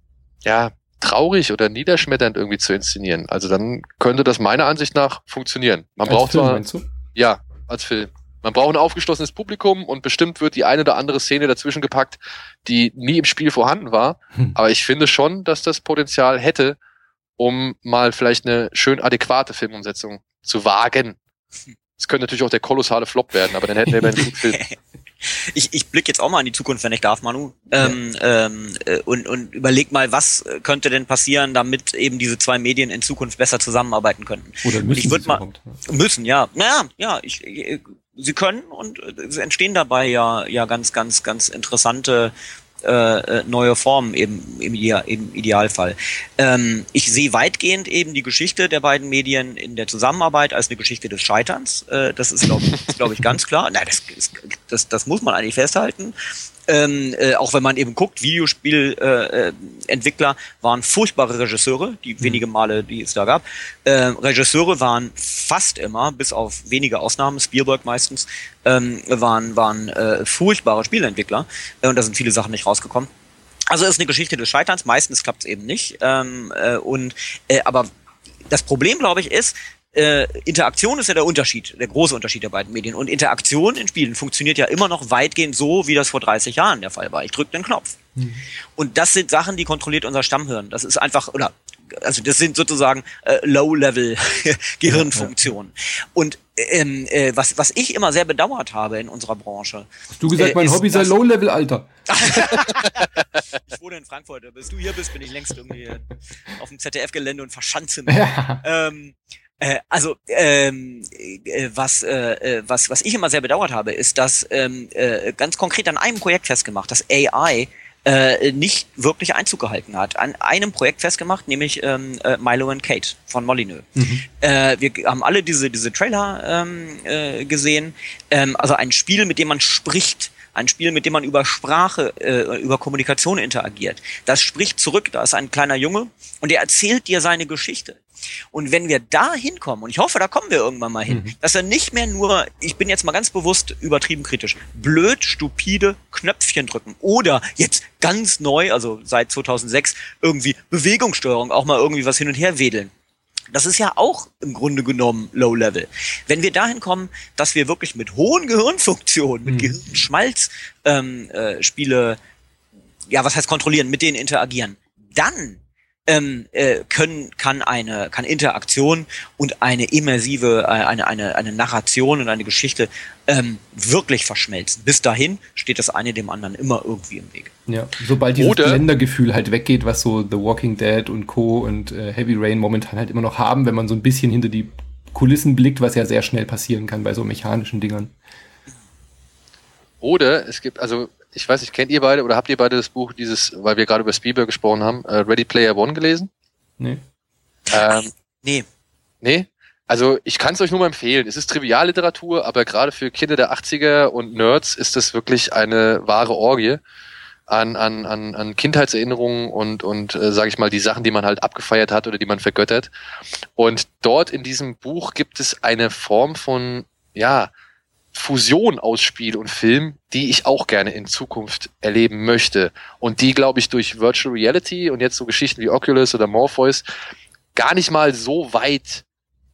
ja traurig oder niederschmetternd irgendwie zu inszenieren. Also dann könnte das meiner Ansicht nach funktionieren. Man als braucht Film, zwar, meinst du? Ja, als Film. Man braucht ein aufgeschlossenes Publikum und bestimmt wird die eine oder andere Szene dazwischen gepackt, die nie im Spiel vorhanden war. Hm. Aber ich finde schon, dass das Potenzial hätte, um mal vielleicht eine schön adäquate Filmumsetzung zu wagen. Es könnte natürlich auch der kolossale Flop werden, aber dann hätten wir immer einen guten Film. Ich, ich blicke jetzt auch mal in die Zukunft, wenn ich darf, Manu, ähm, ja. ähm, äh, und, und überleg mal, was könnte denn passieren, damit eben diese zwei Medien in Zukunft besser zusammenarbeiten könnten. Oder müssen ich würd sie mal überhaupt? Müssen, ja. Naja, ja, ich, ich, sie können und es entstehen dabei ja, ja ganz, ganz, ganz interessante Äh, neue Formen eben im, Ideal, im Idealfall. Ähm, ich sehe weitgehend eben die Geschichte der beiden Medien in der Zusammenarbeit als eine Geschichte des Scheiterns. Äh, das ist, glaube ich, glaub ich, ganz klar. Nein, das, das, das muss man eigentlich festhalten. Ähm, äh, auch wenn man eben guckt, Videospielentwickler äh, waren furchtbare Regisseure, die mhm. wenige Male, die es da gab. Äh, Regisseure waren fast immer, bis auf wenige Ausnahmen, Spielberg meistens, ähm, waren, waren äh, furchtbare Spieleentwickler. Äh, und da sind viele Sachen nicht rausgekommen. Also es ist eine Geschichte des Scheiterns, meistens klappt es eben nicht. Ähm, äh, und äh, aber das Problem, glaube ich, ist, Äh, Interaktion ist ja der Unterschied, der große Unterschied der beiden Medien. Und Interaktion in Spielen funktioniert ja immer noch weitgehend so, wie das vor dreißig Jahren der Fall war. Ich drücke den Knopf. Mhm. Und das sind Sachen, die kontrolliert unser Stammhirn. Das ist einfach, oder, also das sind sozusagen äh, Low-Level-Gehirnfunktionen. Ja, ja. Und ähm, äh, was, was ich immer sehr bedauert habe in unserer Branche. Hast du gesagt, äh, mein Hobby sei Low-Level, Alter? Ich wohne in Frankfurt. Bis du hier bist, bin ich längst irgendwie auf dem Z D F-Gelände und verschanze mich. Ja. Ähm, Also ähm, äh, was äh, was was ich immer sehr bedauert habe, ist, dass ähm, äh, ganz konkret an einem Projekt festgemacht, dass A I äh, nicht wirklich Einzug gehalten hat. An einem Projekt festgemacht, nämlich ähm, äh, Milo and Kate von Molyneux. Mhm. Äh, wir haben alle diese diese Trailer ähm, äh, gesehen. Ähm, also ein Spiel, mit dem man spricht. Ein Spiel, mit dem man über Sprache, äh, über Kommunikation interagiert. Das spricht zurück, da ist ein kleiner Junge und der erzählt dir seine Geschichte. Und wenn wir da hinkommen, und ich hoffe, da kommen wir irgendwann mal hin, mhm. dass er nicht mehr nur, ich bin jetzt mal ganz bewusst übertrieben kritisch, blöd, stupide Knöpfchen drücken oder jetzt ganz neu, also seit zweitausendsechs, irgendwie Bewegungssteuerung, auch mal irgendwie was hin und her wedeln. Das ist ja auch im Grunde genommen Low-Level. Wenn wir dahin kommen, dass wir wirklich mit hohen Gehirnfunktionen, mit mhm. Gehirnschmalz ähm, äh, Spiele, ja, was heißt kontrollieren, mit denen interagieren, dann ähm, äh, können kann eine kann Interaktion und eine immersive, äh, eine eine eine Narration und eine Geschichte ähm, wirklich verschmelzen. Bis dahin steht das eine dem anderen immer irgendwie im Weg. Ja, sobald dieses Ländergefühl halt weggeht, was so The Walking Dead und Co. und äh, Heavy Rain momentan halt immer noch haben, wenn man so ein bisschen hinter die Kulissen blickt, was ja sehr schnell passieren kann bei so mechanischen Dingern. Oder es gibt, also ich weiß nicht, kennt ihr beide oder habt ihr beide das Buch, dieses, weil wir gerade über Spielberg gesprochen haben, uh, Ready Player One gelesen? Nee. Ähm, nee. Nee? Also ich kann es euch nur mal empfehlen. Es ist Trivialliteratur, aber gerade für Kinder der achtziger und Nerds ist das wirklich eine wahre Orgie an an an, an Kindheitserinnerungen und und äh, sage ich mal die Sachen, die man halt abgefeiert hat oder die man vergöttert. Und dort in diesem Buch gibt es eine Form von ja Fusion aus Spiel und Film, die ich auch gerne in Zukunft erleben möchte und die, glaube ich, durch Virtual Reality und jetzt so Geschichten wie Oculus oder Morpheus gar nicht mal so weit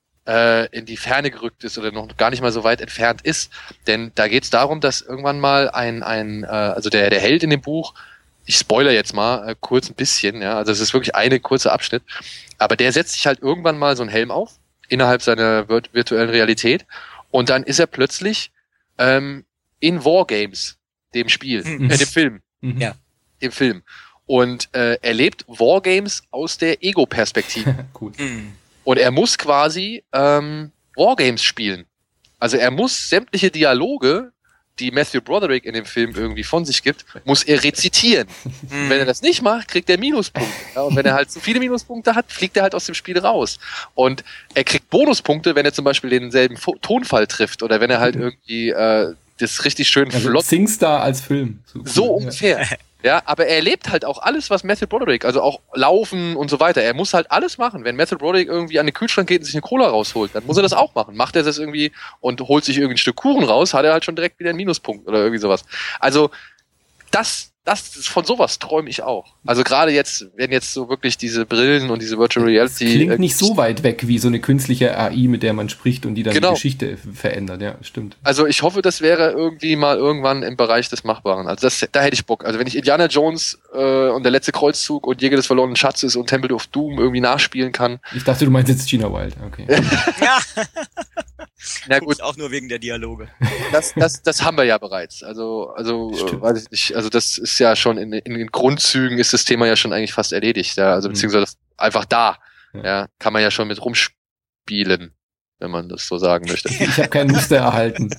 äh, in die Ferne gerückt ist oder noch gar nicht mal so weit entfernt ist, denn da geht es darum, dass irgendwann mal ein, ein äh, also der, der Held in dem Buch, ich spoiler jetzt mal äh, kurz ein bisschen, ja, also es ist wirklich eine kurze Abschnitt, aber der setzt sich halt irgendwann mal so einen Helm auf, innerhalb seiner virt- virtuellen Realität. Und dann ist er plötzlich ähm, in Wargames, dem Spiel, mhm. äh, dem Film. Mhm. Ja. Dem Film. Und äh, er lebt Wargames aus der Ego-Perspektive. Cool. Mhm. Und er muss quasi ähm, Wargames spielen. Also er muss sämtliche Dialoge, die Matthew Broderick in dem Film irgendwie von sich gibt, muss er rezitieren. Mhm. Wenn er das nicht macht, kriegt er Minuspunkte. Ja, und wenn er halt zu viele Minuspunkte hat, fliegt er halt aus dem Spiel raus. Und er kriegt Bonuspunkte, wenn er zum Beispiel denselben Fo- Tonfall trifft oder wenn er halt irgendwie äh, das richtig schön also flott... SingStar als Film. So, so ungefähr. Ja, aber er erlebt halt auch alles, was Matthew Broderick, also auch Laufen und so weiter. Er muss halt alles machen. Wenn Matthew Broderick irgendwie an den Kühlschrank geht und sich eine Cola rausholt, dann muss er das auch machen. Macht er das irgendwie und holt sich irgendwie ein Stück Kuchen raus, hat er halt schon direkt wieder einen Minuspunkt oder irgendwie sowas. Also das, das von sowas träume ich auch. Also gerade jetzt, wenn jetzt so wirklich diese Brillen und diese Virtual Reality... Das klingt nicht so weit weg wie so eine künstliche A I, mit der man spricht und die dann genau. die Geschichte verändert. Ja, stimmt. Also ich hoffe, das wäre irgendwie mal irgendwann im Bereich des Machbaren. Also das, da hätte ich Bock. Also wenn ich Indiana Jones äh, und der letzte Kreuzzug und Jäger des verlorenen Schatzes und Temple of Doom irgendwie nachspielen kann. Ich dachte, du meinst jetzt Gina Wild. Okay. Ja. Na gut, auch nur wegen der Dialoge. Das, das, das haben wir ja bereits. Also, also, äh, weiß ich nicht. Also, das ist ja schon in, in den Grundzügen ist das Thema ja schon eigentlich fast erledigt. Ja, also beziehungsweise einfach da. Ja, ja kann man ja schon mit rumspielen, wenn man das so sagen möchte. Ich habe keinen Muster erhalten.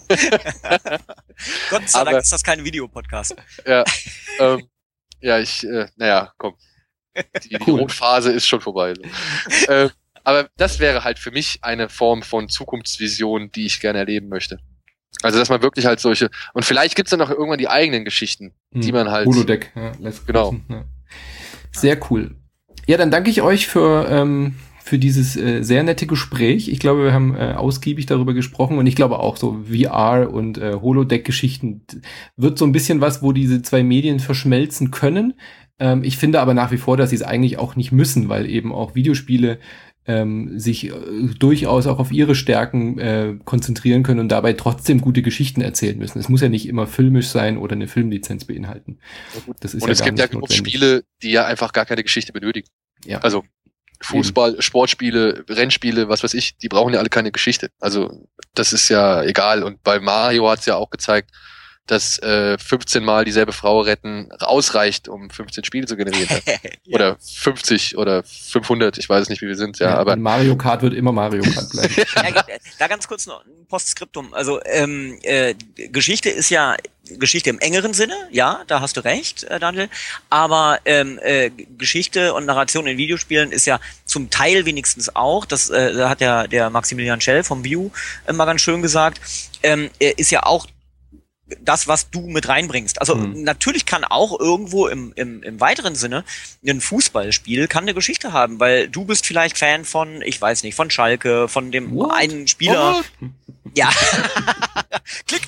Gott sei Dank ist das kein Videopodcast. Ja, ähm, ja, ich, äh, naja, komm. Die, die Cool. Rotphase ist schon vorbei. So. äh, aber das wäre halt für mich eine Form von Zukunftsvision, die ich gerne erleben möchte. Also, dass man wirklich halt solche, und vielleicht gibt's dann auch irgendwann die eigenen Geschichten, hm. die man halt. Holodeck, ja, genau. Ja. Sehr cool. Ja, dann danke ich euch für, ähm, für dieses äh, sehr nette Gespräch. Ich glaube, wir haben äh, ausgiebig darüber gesprochen und ich glaube auch so V R und äh, Holodeck-Geschichten wird so ein bisschen was, wo diese zwei Medien verschmelzen können. Ähm, ich finde aber nach wie vor, dass sie es eigentlich auch nicht müssen, weil eben auch Videospiele ähm, sich äh, durchaus auch auf ihre Stärken äh, konzentrieren können und dabei trotzdem gute Geschichten erzählen müssen. Es muss ja nicht immer filmisch sein oder eine Filmlizenz beinhalten. Das ist und ja es gar gibt nicht ja genug notwendig. Spiele, die ja einfach gar keine Geschichte benötigen. Ja. Also Fußball, eben. Sportspiele, Rennspiele, was weiß ich, die brauchen ja alle keine Geschichte. Also das ist ja egal. Und bei Mario hat's ja auch gezeigt, dass äh, fünfzehn Mal dieselbe Frau retten ausreicht, um fünfzehn Spiele zu generieren. Ja. Oder fünfzig oder fünfhundert, ich weiß nicht, wie wir sind. Ja, ja, aber Mario Kart wird immer Mario Kart bleiben. Ja, da ganz kurz noch ein Postskriptum. Also ähm, äh, Geschichte ist ja Geschichte im engeren Sinne, ja, da hast du recht, äh, Daniel. Aber ähm, äh, Geschichte und Narration in Videospielen ist ja zum Teil wenigstens auch, das äh, da hat ja der Maximilian Schell vom View äh, mal ganz schön gesagt, ähm, ist ja auch das, was du mit reinbringst. Also mhm. natürlich kann auch irgendwo im, im, im weiteren Sinne ein Fußballspiel kann eine Geschichte haben, weil du bist vielleicht Fan von, ich weiß nicht, von Schalke, von dem What? einen Spieler. Oh. Ja. Klick.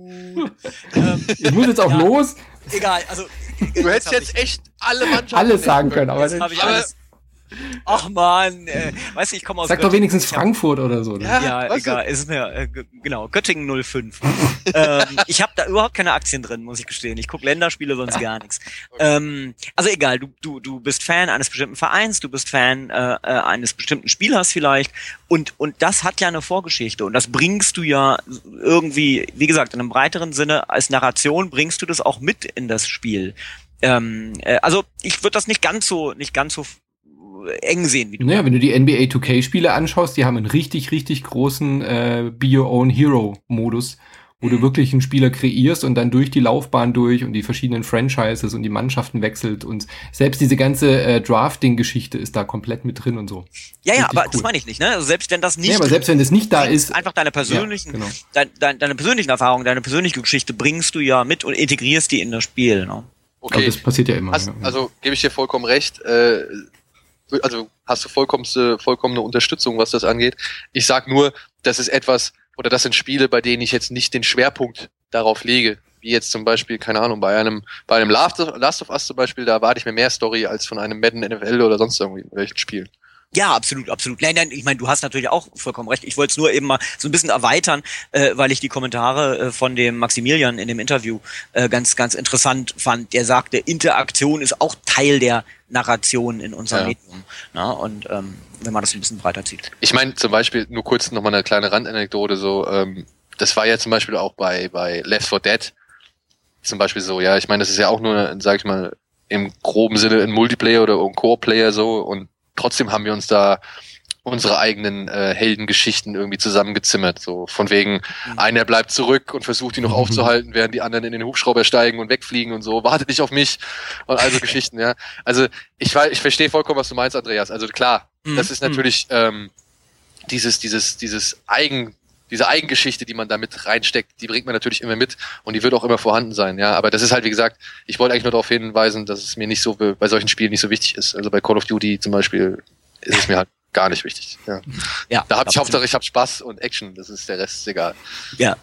ähm, ich muss jetzt auch ja. los. Egal, also du hättest jetzt ich, echt alle Mannschaften alles sagen können, aber das habe ich alles. Ach man, äh, weißt du, ich komme aus Sag Göttingen. doch wenigstens Frankfurt oder so. Ja, ja egal, du? ist mir, äh, genau, Göttingen null fünf. ähm, ich habe da überhaupt keine Aktien drin, muss ich gestehen. Ich gucke Länderspiele, sonst gar nichts. Okay. Ähm, also egal, du, du, du bist Fan eines bestimmten Vereins, du bist Fan äh, eines bestimmten Spielers vielleicht und, und das hat ja eine Vorgeschichte und das bringst du ja irgendwie, wie gesagt, in einem breiteren Sinne als Narration bringst du das auch mit in das Spiel. Ähm, äh, also ich würde das nicht ganz so, nicht ganz so eng sehen. Wie du naja, wenn du die N B A two K Spiele anschaust, die haben einen richtig, richtig großen äh, Be Your Own Hero Modus, wo mhm. du wirklich einen Spieler kreierst und dann durch die Laufbahn durch und die verschiedenen Franchises und die Mannschaften wechselt und selbst diese ganze äh, Drafting-Geschichte ist da komplett mit drin und so. Ja, ja, aber cool. Das meine ich nicht, ne? Also selbst wenn das nicht... Ja, aber selbst wenn das nicht da ist... Einfach deine persönlichen, ja, genau. dein, dein, deine persönlichen Erfahrungen, deine persönliche Geschichte bringst du ja mit und integrierst die in das Spiel, ne? Okay. Aber das passiert ja immer. Hast, ja. Also gebe ich dir vollkommen recht, äh, also hast du vollkommene, vollkommene Unterstützung, was das angeht. Ich sag nur, das ist etwas, oder das sind Spiele, bei denen ich jetzt nicht den Schwerpunkt darauf lege. Wie jetzt zum Beispiel, keine Ahnung, bei einem, bei einem Last of Us zum Beispiel, da erwarte ich mir mehr Story als von einem Madden N F L oder sonst irgendwie in welchen Spielen. Ja, absolut, absolut. Nein, nein, ich meine, du hast natürlich auch vollkommen recht. Ich wollte es nur eben mal so ein bisschen erweitern, äh, weil ich die Kommentare äh, von dem Maximilian in dem Interview äh, ganz, ganz interessant fand. Der sagte, Interaktion ist auch Teil der Narration in unserem ja. Medium. Na, und ähm, wenn man das ein bisschen breiter zieht. Ich meine, zum Beispiel, nur kurz nochmal eine kleine Randanekdote, so, ähm, das war ja zum Beispiel auch bei, bei Left four Dead zum Beispiel so, ja, ich meine, das ist ja auch nur, sag ich mal, im groben Sinne ein Multiplayer oder ein Core-Player so und trotzdem haben wir uns da unsere eigenen äh, Heldengeschichten irgendwie zusammengezimmert. So von wegen, mhm. einer bleibt zurück und versucht ihn noch mhm. aufzuhalten, während die anderen in den Hubschrauber steigen und wegfliegen und so. Warte nicht auf mich und also Geschichten, ja. Also ich ich verstehe vollkommen, was du meinst, Andreas. Also klar, mhm. das ist natürlich ähm, dieses dieses dieses Eigen diese Eigengeschichte, die man da mit reinsteckt, die bringt man natürlich immer mit und die wird auch immer vorhanden sein, ja. Aber das ist halt, wie gesagt, ich wollte eigentlich nur darauf hinweisen, dass es mir nicht so bei solchen Spielen nicht so wichtig ist. Also bei Call of Duty zum Beispiel ist es mir halt gar nicht wichtig. Ja, ja da habe ich Hauptsache, ich habe Spaß und Action. Das ist der Rest ist egal. Ja,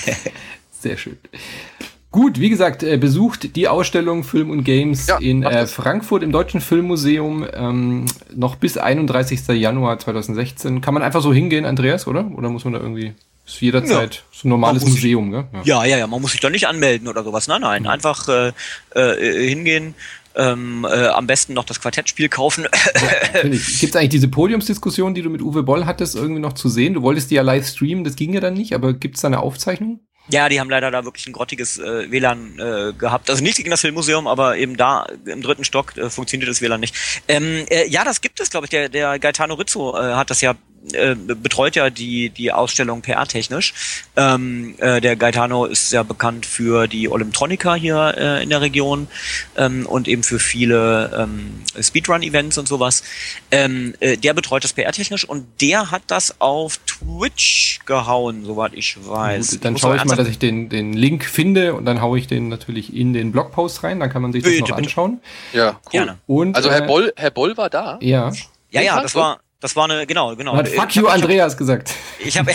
sehr schön. Gut, wie gesagt, besucht die Ausstellung Film und Games ja, in äh, Frankfurt im Deutschen Filmmuseum ähm, noch bis einunddreißigsten Januar zweitausendsechzehn. Kann man einfach so hingehen, Andreas, oder? Oder muss man da irgendwie, ist jederzeit ja. so ein normales Museum, sich, gell? Ja. ja, ja, ja, man muss sich da nicht anmelden oder sowas. Nein, nein, mhm. einfach äh, äh, hingehen ähm, äh, am besten noch das Quartettspiel kaufen. Ja, gibt es eigentlich diese Podiumsdiskussion, die du mit Uwe Boll hattest, irgendwie noch zu sehen? Du wolltest die ja live streamen, das ging ja dann nicht, aber gibt es da eine Aufzeichnung? Ja, die haben leider da wirklich ein grottiges äh, W L A N äh, gehabt. Also nicht gegen das Filmmuseum, aber eben da im dritten Stock äh, funktioniert das W L A N nicht. Ähm, äh, ja, das gibt es, glaube ich. Der, der Gaetano Rizzo äh, hat das ja äh, betreut ja die die Ausstellung P R-technisch. Ähm, äh, der Gaetano ist sehr bekannt für die Olymtronica hier äh, in der Region ähm, und eben für viele ähm, Speedrun-Events und sowas. Ähm, äh, der betreut das P R-technisch und der hat das auf Twitch gehauen, soweit ich weiß. Gut, dann schaue ich mal, dass ich den, den Link finde und dann haue ich den natürlich in den Blogpost rein, dann kann man sich das bitte, noch bitte. anschauen. Ja, cool. Gerne. Und, also Herr Boll, Herr Boll war da? Ja. Ja, ja, das war... Das war eine, genau, genau. Hat Fuck you, Andreas gesagt. Ich habe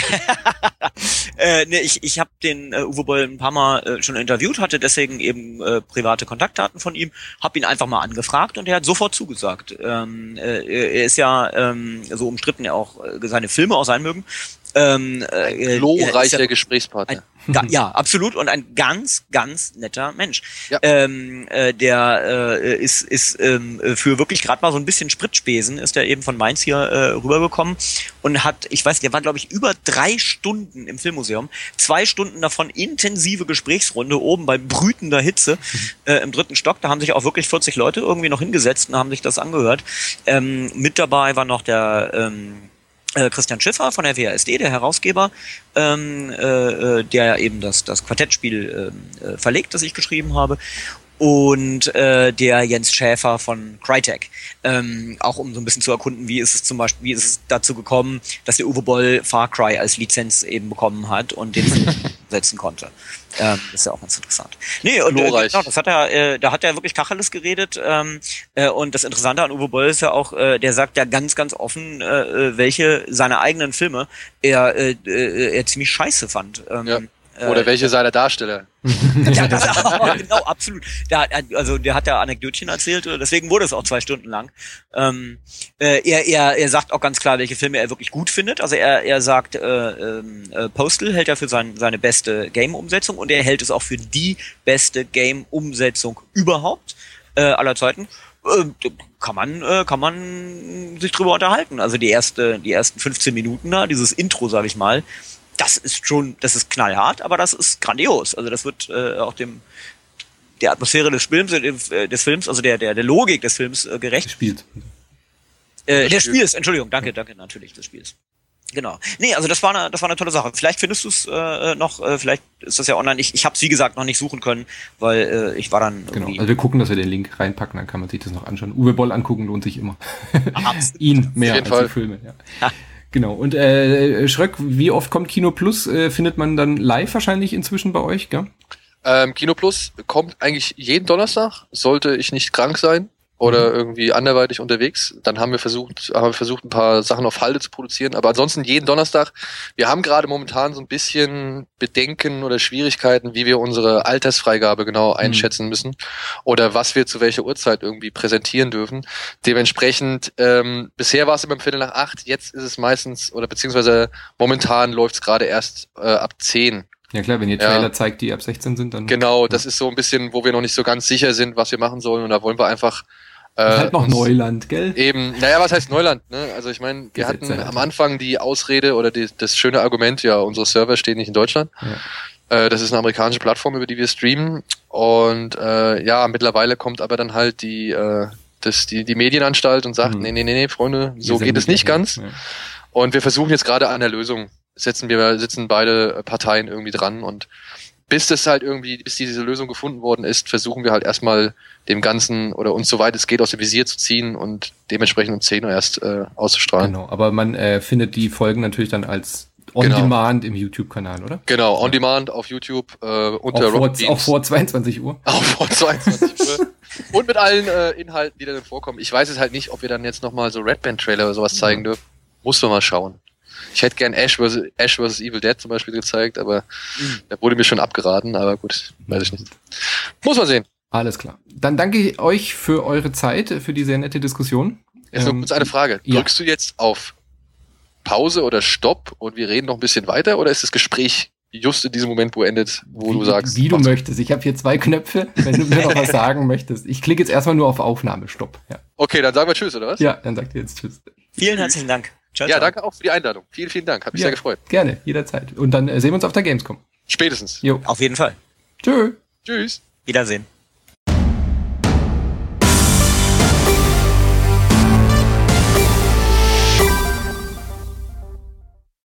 äh, nee, ich, ich hab den äh, Uwe Boll ein paar Mal äh, schon interviewt, hatte deswegen eben äh, private Kontaktdaten von ihm, habe ihn einfach mal angefragt und er hat sofort zugesagt. Ähm, äh, er ist ja ähm, so umstritten, er auch äh, seine Filme auch sein mögen. Ähm, äh, glorreicher ja, Gesprächspartner. Ein, ga, ja, absolut und ein ganz, ganz netter Mensch. Ja. Ähm, äh, der äh, ist, ist ähm, für wirklich gerade mal so ein bisschen Spritspesen ist er eben von Mainz hier äh, rübergekommen und hat, ich weiß, der war glaube ich über drei Stunden im Filmmuseum, zwei Stunden davon intensive Gesprächsrunde oben bei brütender Hitze äh, im dritten Stock. Da haben sich auch wirklich vierzig Leute irgendwie noch hingesetzt und haben sich das angehört. Ähm, mit dabei war noch der ähm, Christian Schiffer von der W A S D, der Herausgeber, ähm, äh, der eben das, das Quartettspiel äh, verlegt, das ich geschrieben habe. Und äh, der Jens Schäfer von Crytek, ähm, auch um so ein bisschen zu erkunden, wie ist es zum Beispiel, wie ist es dazu gekommen, dass der Uwe Boll Far Cry als Lizenz eben bekommen hat und den setzen konnte. Ähm, das ist ja auch ganz interessant. Nee, und äh, genau, das hat er, äh, da hat er wirklich Tacheles geredet. Ähm, äh, und das Interessante an Uwe Boll ist ja auch, äh, der sagt ja ganz, ganz offen, äh, welche seiner eigenen Filme er, äh, er ziemlich scheiße fand. Ähm, ja. Oder welche seiner Darsteller. Ja, das auch, genau, absolut. Der, also der hat ja Anekdötchen erzählt, deswegen wurde es auch zwei Stunden lang. Ähm, äh, er, er, er sagt auch ganz klar, welche Filme er wirklich gut findet. Also er, er sagt, äh, äh, Postal hält er für sein, seine beste Game-Umsetzung und er hält es auch für die beste Game-Umsetzung überhaupt äh, aller Zeiten. Äh, kann man, äh, kann man sich drüber unterhalten. Also die erste, die ersten fünfzehn Minuten da, dieses Intro, sag ich mal, das ist schon, das ist knallhart, aber das ist grandios. Also das wird äh, auch dem der Atmosphäre des Films, äh, des Films, also der der der Logik des Films äh, gerecht. Spielt. Äh, des Spiels, Entschuldigung, danke, danke, natürlich des Spiels. Genau. Nee, also das war eine, das war eine tolle Sache. Vielleicht findest du es äh, noch, äh, vielleicht ist das ja online. Ich, ich habe es wie gesagt noch nicht suchen können, weil äh, ich war dann irgendwie. Genau. Also wir gucken, dass wir den Link reinpacken, dann kann man sich das noch anschauen. Uwe Boll angucken lohnt sich immer. Ihn mehr als Fall. Die Filme. Ja. Ha. Genau, und äh, Schröck, wie oft kommt Kino Plus? Äh, findet man dann live wahrscheinlich inzwischen bei euch, gell? Ähm, Kino Plus kommt eigentlich jeden Donnerstag, sollte ich nicht krank sein oder irgendwie anderweitig unterwegs. Dann haben wir versucht, haben wir versucht, ein paar Sachen auf Halde zu produzieren. Aber ansonsten jeden Donnerstag. Wir haben gerade momentan so ein bisschen Bedenken oder Schwierigkeiten, wie wir unsere Altersfreigabe genau einschätzen mhm. müssen oder was wir zu welcher Uhrzeit irgendwie präsentieren dürfen. Dementsprechend, ähm, bisher war es immer um Viertel nach acht, jetzt ist es meistens, oder beziehungsweise momentan läuft es gerade erst äh, ab zehn. Ja klar, wenn ihr Trailer ja. zeigt, die ab sechzehn sind, dann... Genau, ja. Das ist so ein bisschen, wo wir noch nicht so ganz sicher sind, was wir machen sollen und da wollen wir einfach... Das ist halt noch Neuland, gell? Eben, naja, was heißt Neuland, ne? Also ich meine, wir Gesetze hatten am Anfang die Ausrede oder die, das schöne Argument, ja, unsere Server stehen nicht in Deutschland. Ja. Äh, das ist eine amerikanische Plattform, über die wir streamen. Und äh, ja, mittlerweile kommt aber dann halt die, äh, das, die, die Medienanstalt und sagt, mhm. nee, nee, nee, nee, Freunde, so geht es nicht ganz. Ja. Und wir versuchen jetzt gerade an der Lösung. Setzen wir, sitzen beide Parteien irgendwie dran und bis das halt irgendwie, bis diese Lösung gefunden worden ist, versuchen wir halt erstmal dem Ganzen oder uns soweit es geht aus dem Visier zu ziehen und dementsprechend um zehn Uhr erst äh, auszustrahlen. Genau, aber man äh, findet die Folgen natürlich dann als On-Demand genau. im YouTube-Kanal, oder? Genau, On-Demand auf YouTube äh, unter auch vor, auch vor zweiundzwanzig Uhr. Auch vor zweiundzwanzig Uhr. Und mit allen äh, Inhalten, die da dann vorkommen. Ich weiß es halt nicht, ob wir dann jetzt nochmal so Red Band-Trailer oder sowas zeigen dürfen. Muss man mal schauen. Ich hätte gern Ash versus. Ash versus Evil Dead zum Beispiel gezeigt, aber mhm. da wurde mir schon abgeraten, aber gut, weiß ich nicht. Muss man sehen. Alles klar. Dann danke ich euch für eure Zeit, für die sehr nette Diskussion. Jetzt noch ähm, kurz eine Frage. Ja. Drückst du jetzt auf Pause oder Stopp und wir reden noch ein bisschen weiter oder ist das Gespräch just in diesem Moment, wo endet, wo wie, du sagst. Wie du möchtest. Ich habe hier zwei Knöpfe, wenn du mir noch was sagen möchtest. Ich klicke jetzt erstmal nur auf Aufnahme, Stopp. Ja. Okay, dann sagen wir Tschüss, oder was? Ja, dann sagt ihr jetzt Tschüss. Vielen herzlichen Dank. Ciao, ja, ciao. Danke auch für die Einladung. Vielen, vielen Dank. Hat mich ja, sehr gefreut. Gerne, jederzeit. Und dann äh, sehen wir uns auf der Gamescom. Spätestens. Jo. Auf jeden Fall. Tschö. Tschüss. Wiedersehen.